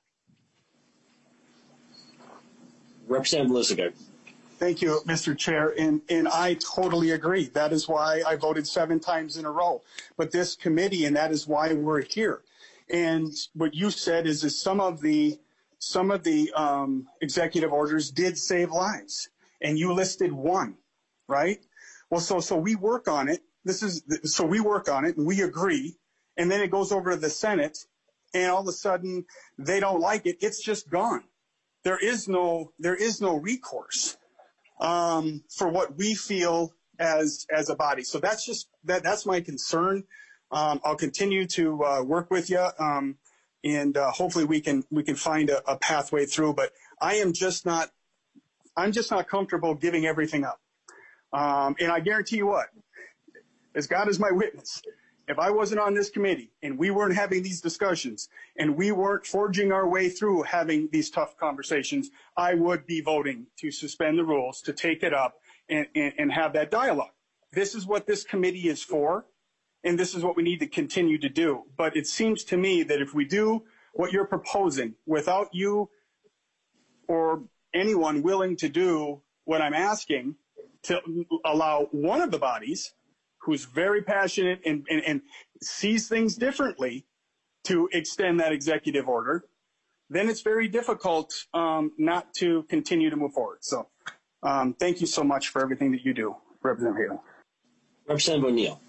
Representative Listlegard. Thank you, Mister Chair, and, and I totally agree. That is why I voted seven times in a row. But this committee, and that is why we're here. And what you said is, is some of the some of the um, executive orders did save lives, and you listed one, right? Well, so so we work on it. This is so we work on it, and we agree, and then it goes over to the Senate, and all of a sudden they don't like it. It's just gone. There is no there is no recourse um, for what we feel as as a body. So that's just that that's my concern. Um, I'll continue to uh, work with you, um, and uh, hopefully we can we can find a, a pathway through. But I am just not I'm just not comfortable giving everything up. Um, and I guarantee you what, as God is my witness, if I wasn't on this committee and we weren't having these discussions and we weren't forging our way through having these tough conversations, I would be voting to suspend the rules, to take it up and, and, and have that dialogue. This is what this committee is for, and this is what we need to continue to do. But it seems to me that if we do what you're proposing without you or anyone willing to do what I'm asking, to allow one of the bodies who's very passionate and, and, and sees things differently to extend that executive order, then it's very difficult um, not to continue to move forward. So um, thank you so much for everything that you do, Representative Haley. Representative O'Neill.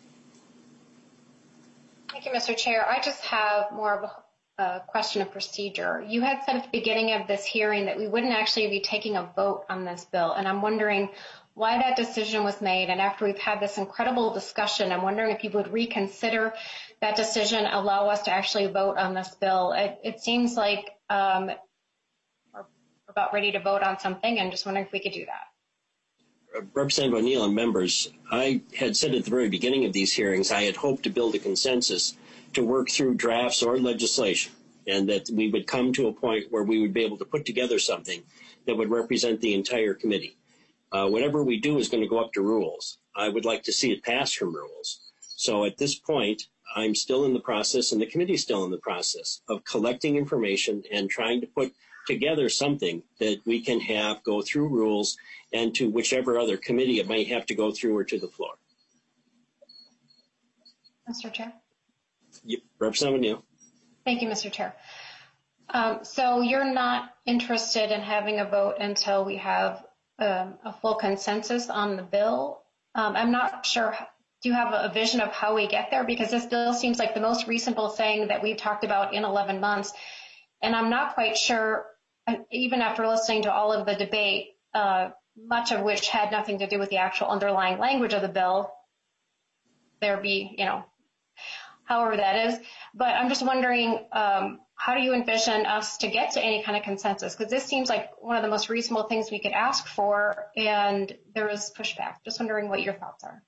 Thank you, Mister Chair. I just have more of a a question of procedure. You had said at the beginning of this hearing that we wouldn't actually be taking a vote on this bill, and I'm wondering why that decision was made. And after we've had this incredible discussion, I'm wondering if you would reconsider that decision, allow us to actually vote on this bill. It, it seems like um, we're about ready to vote on something, and just wondering if we could do that. Representative O'Neill and members, I had said at the very beginning of these hearings I had hoped to build a consensus to work through drafts or legislation, and that we would come to a point where we would be able to put together something that would represent the entire committee. Uh, whatever we do is going to go up to rules. I would like to see it pass from rules. So at this point, I'm still in the process, and the committee is still in the process of collecting information and trying to put together something that we can have go through rules and to whichever other committee it might have to go through or to the floor. Mister Chair. Yep. Representative O'Neill. Thank you, Mister Chair. Um, so you're not interested in having a vote until we have um, a full consensus on the bill? Um, I'm not sure. Do you have a vision of how we get there? Because this bill seems like the most reasonable thing that we've talked about in eleven months. And I'm not quite sure, even after listening to all of the debate, uh, much of which had nothing to do with the actual underlying language of the bill, there be, you know, however that is. But I'm just wondering, um, how do you envision us to get to any kind of consensus? Because this seems like one of the most reasonable things we could ask for, and there is pushback. Just wondering what your thoughts are.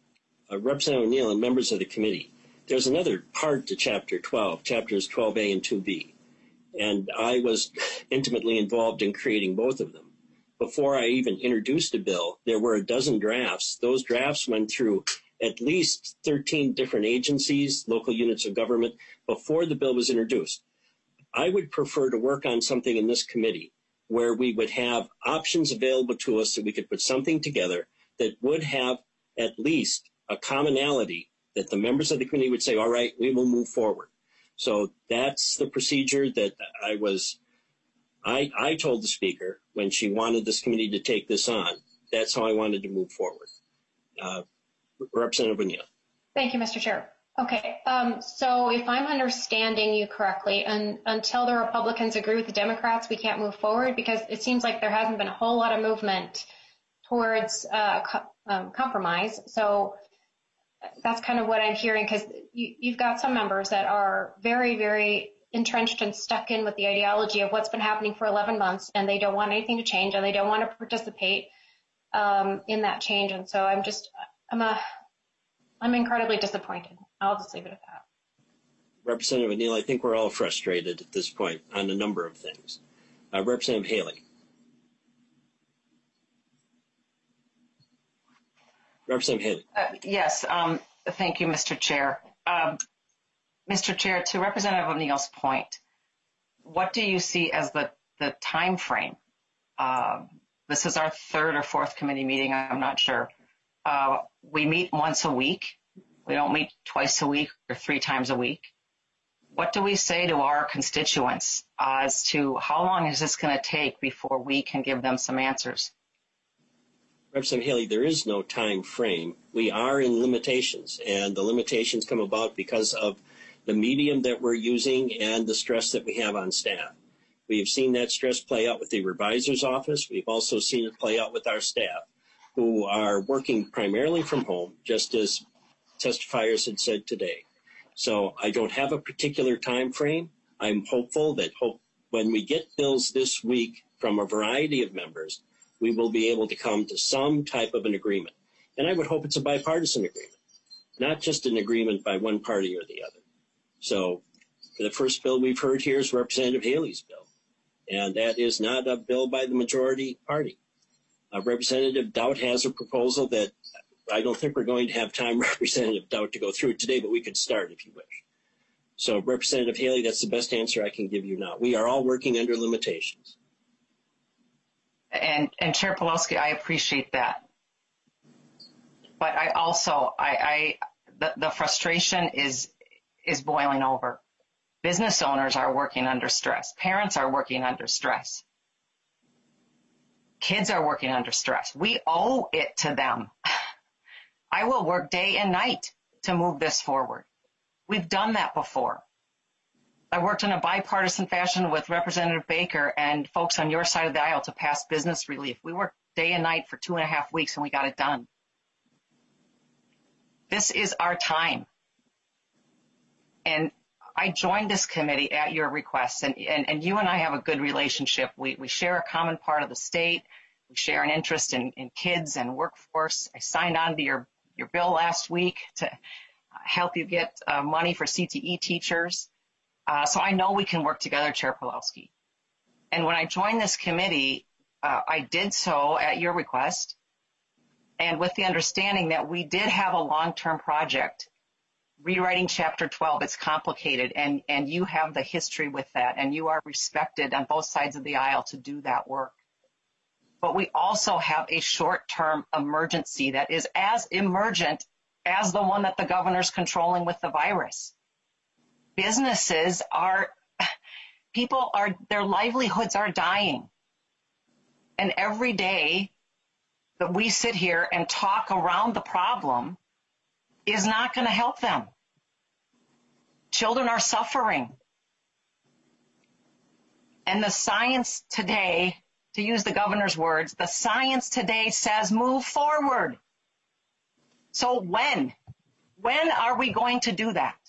Uh, Representative O'Neill and members of the committee, there's another part to Chapter twelve, Chapters twelve A and two B. And I was intimately involved in creating both of them. Before I even introduced a bill, there were a dozen drafts. Those drafts went through at least thirteen different agencies, local units of government, before the bill was introduced. I would prefer to work on something in this committee where we would have options available to us that we could put something together that would have at least a commonality that the members of the committee would say, all right, we will move forward. So that's the procedure that I was, I, I told the speaker when she wanted this committee to take this on. That's how I wanted to move forward. Uh, Representative O'Neill. Thank you, Mister Chair. Okay, um, so if I'm understanding you correctly, and until the Republicans agree with the Democrats, we can't move forward, because it seems like there hasn't been a whole lot of movement towards uh, co um, compromise. So that's kind of what I'm hearing, because you, you've got some members that are very, very entrenched and stuck in with the ideology of what's been happening for eleven months, and they don't want anything to change, and they don't want to participate um, in that change. And so I'm just, I'm a, I'm incredibly disappointed. I'll just leave it at that. Representative O'Neill, I think we're all frustrated at this point on a number of things. Uh, Representative Haley. Representative Haley. Uh, yes, um, thank you, Mister Chair. Um, Mister Chair, to Representative O'Neill's point, what do you see as the, the time frame? Uh, this is our third or fourth committee meeting, I'm not sure. Uh, we meet once a week. We don't meet twice a week or three times a week. What do we say to our constituents uh, as to how long is this going to take before we can give them some answers? Representative Haley, there is no time frame. We are in limitations, and the limitations come about because of the medium that we're using and the stress that we have on staff. We have seen that stress play out with the revisor's office. We've also seen it play out with our staff, who are working primarily from home, just as testifiers had said today. So I don't have a particular time frame. I'm hopeful that hope when we get bills this week from a variety of members, we will be able to come to some type of an agreement. And I would hope it's a bipartisan agreement, not just an agreement by one party or the other. So the first bill we've heard here is Representative Haley's bill, and that is not a bill by the majority party. Uh, Representative Daudt has a proposal that I don't think we're going to have time, Representative Daudt, to go through it today, but we could start if you wish. So, Representative Haley, that's the best answer I can give you now. We are all working under limitations. And, and Chair Pawlowski, I appreciate that. But I also, I, I the, the frustration is is boiling over. Business owners are working under stress. Parents are working under stress. Kids are working under stress. We owe it to them. I will work day and night to move this forward. We've done that before. I worked in a bipartisan fashion with Representative Baker and folks on your side of the aisle to pass business relief. We worked day and night for two and a half weeks and we got it done. This is our time. And I joined this committee at your request, and, and, and you and I have a good relationship. We, we share a common part of the state. We share an interest in, in kids and workforce. I signed on to your, your bill last week to help you get uh, money for C T E teachers. Uh, so I know we can work together, Chair Pawlowski. And when I joined this committee, uh, I did so at your request and with the understanding that we did have a long-term project. Rewriting Chapter twelve, it's complicated, and, and you have the history with that, and you are respected on both sides of the aisle to do that work. But we also have a short-term emergency that is as emergent as the one that the governor's controlling with the virus. Businesses are, people are, their livelihoods are dying. And every day that we sit here and talk around the problem is not going to help them. Children are suffering. And the science today, to use the governor's words, the science today says move forward. So when? When are we going to do that?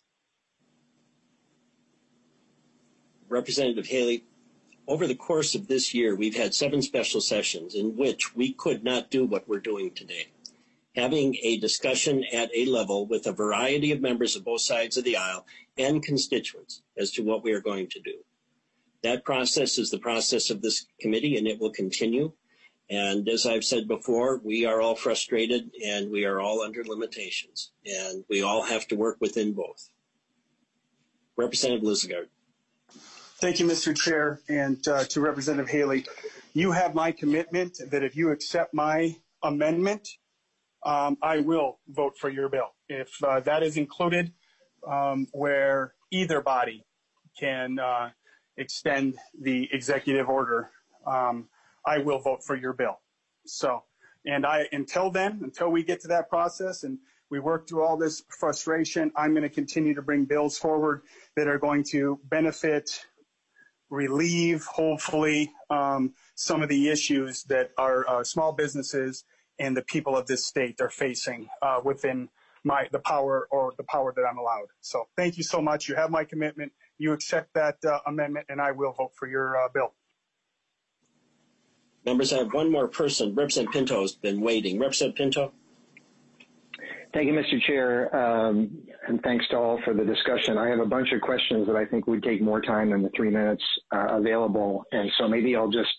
Representative Haley, over the course of this year, we've had seven special sessions in which we could not do what we're doing today. Having a discussion at a level with a variety of members of both sides of the aisle and constituents as to what we are going to do. That process is the process of this committee, and it will continue. And as I've said before, we are all frustrated and we are all under limitations, and we all have to work within both. Representative Lizagard. Thank you, Mister Chair, and uh, to Representative Haley. You have my commitment that if you accept my amendment, um, I will vote for your bill. If uh, that is included, um, where either body can uh, extend the executive order, um, I will vote for your bill. So, and I, until then, until we get to that process and we work through all this frustration, I'm going to continue to bring bills forward that are going to benefit, relieve, hopefully, um, some of the issues that our uh, small businesses and the people of this state are facing uh, within my the power or the power that I'm allowed. So thank you so much. You have my commitment. You accept that uh, amendment, and I will vote for your uh, bill. Members, I have one more person. Representative Pinto has been waiting. Representative Pinto. Thank you, Mister Chair, um, and thanks to all for the discussion. I have a bunch of questions that I think would take more time than the three minutes uh, available, and so maybe I'll just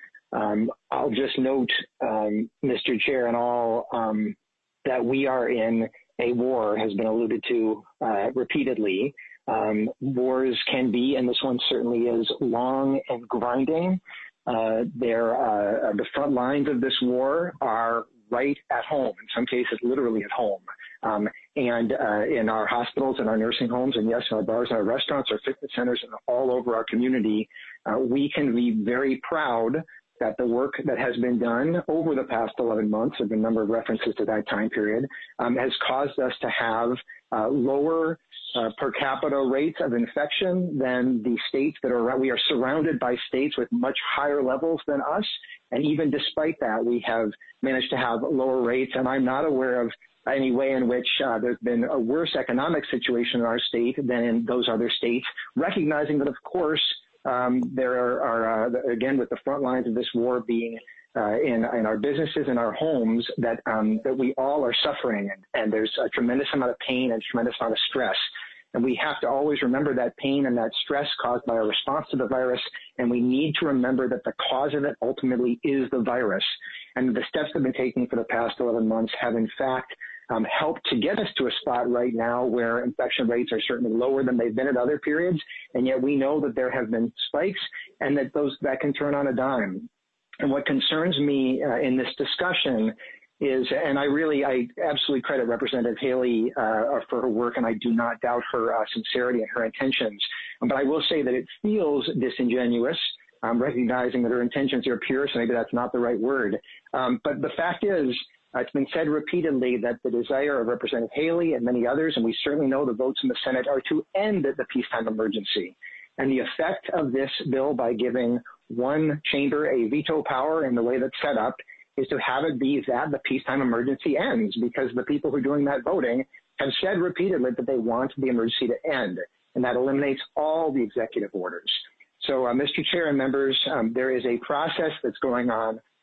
um, I'll just note, um, Mister Chair, and all um, that we are in a war, has been alluded to uh, repeatedly. Um, wars can be, and this one certainly is, long and grinding. Uh, there, uh, the front lines of this war are right at home, in some cases literally at home, um, and uh, in our hospitals and our nursing homes, and yes, in our bars and our restaurants, our fitness centers, and all over our community. Uh, we can be very proud that the work that has been done over the past eleven months, of a number of references to that time period, um, has caused us to have uh, lower uh, per capita rates of infection than the states that are around. We are surrounded by states with much higher levels than us. And even despite that, we have managed to have lower rates. And I'm not aware of any way in which uh, there's been a worse economic situation in our state than in those other states, recognizing that, of course, um, there are, are uh, again, with the front lines of this war being uh, in, in our businesses and our homes, that, um, that we all are suffering. And, and there's a tremendous amount of pain and a tremendous amount of stress. And we have to always remember that pain and that stress caused by our response to the virus. And we need to remember that the cause of it ultimately is the virus. And the steps that have been taken for the past eleven months have, in fact, um, helped to get us to a spot right now where infection rates are certainly lower than they've been at other periods. And yet we know that there have been spikes and that those that can turn on a dime. And what concerns me uh, in this discussion is, and I really, I absolutely credit Representative Haley uh, for her work, and I do not doubt her uh, sincerity and her intentions. But I will say that it feels disingenuous, um, recognizing that her intentions are pure, so maybe that's not the right word. Um, but the fact is, uh, it's been said repeatedly that the desire of Representative Haley and many others, and we certainly know the votes in the Senate, are to end the peacetime emergency. And the effect of this bill, by giving one chamber a veto power in the way that's set up, is to have it be that the peacetime emergency ends, because the people who are doing that voting have said repeatedly that they want the emergency to end, and that eliminates all the executive orders. So, uh, Mister Chair and members, um, there is a process that's going on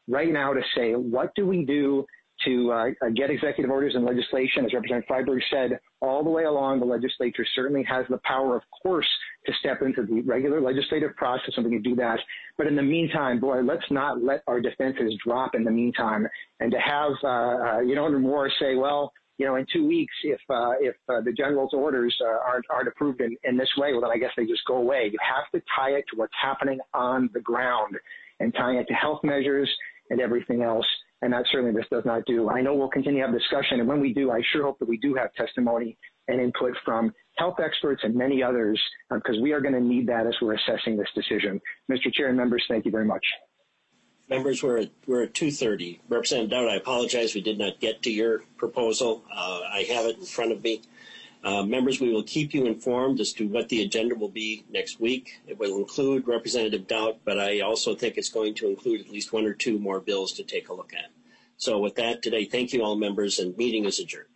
right now to say, what do we do to uh, get executive orders and legislation? As Representative Freiberg said, all the way along, the legislature certainly has the power, of course, to step into the regular legislative process, and we can do that. But in the meantime, boy, let's not let our defenses drop in the meantime. And to have, uh, uh, you know, more say, well, you know, in two weeks, if uh, if uh, the general's orders uh, aren't, aren't approved in, in this way, well, then I guess they just go away. You have to tie it to what's happening on the ground and tying it to health measures and everything else. And that certainly this does not do. I know we'll continue to have discussion, and when we do, I sure hope that we do have testimony and input from health experts and many others, because um, we are going to need that as we're assessing this decision. Mister Chair and members, thank you very much. Members, we're at, we're at two thirty. Representative Dowd, I apologize we did not get to your proposal. Uh, I have it in front of me. Uh, members, we will keep you informed as to what the agenda will be next week. It will include Representative Dowd, but I also think it's going to include at least one or two more bills to take a look at. So with that today, thank you all members, and meeting is adjourned.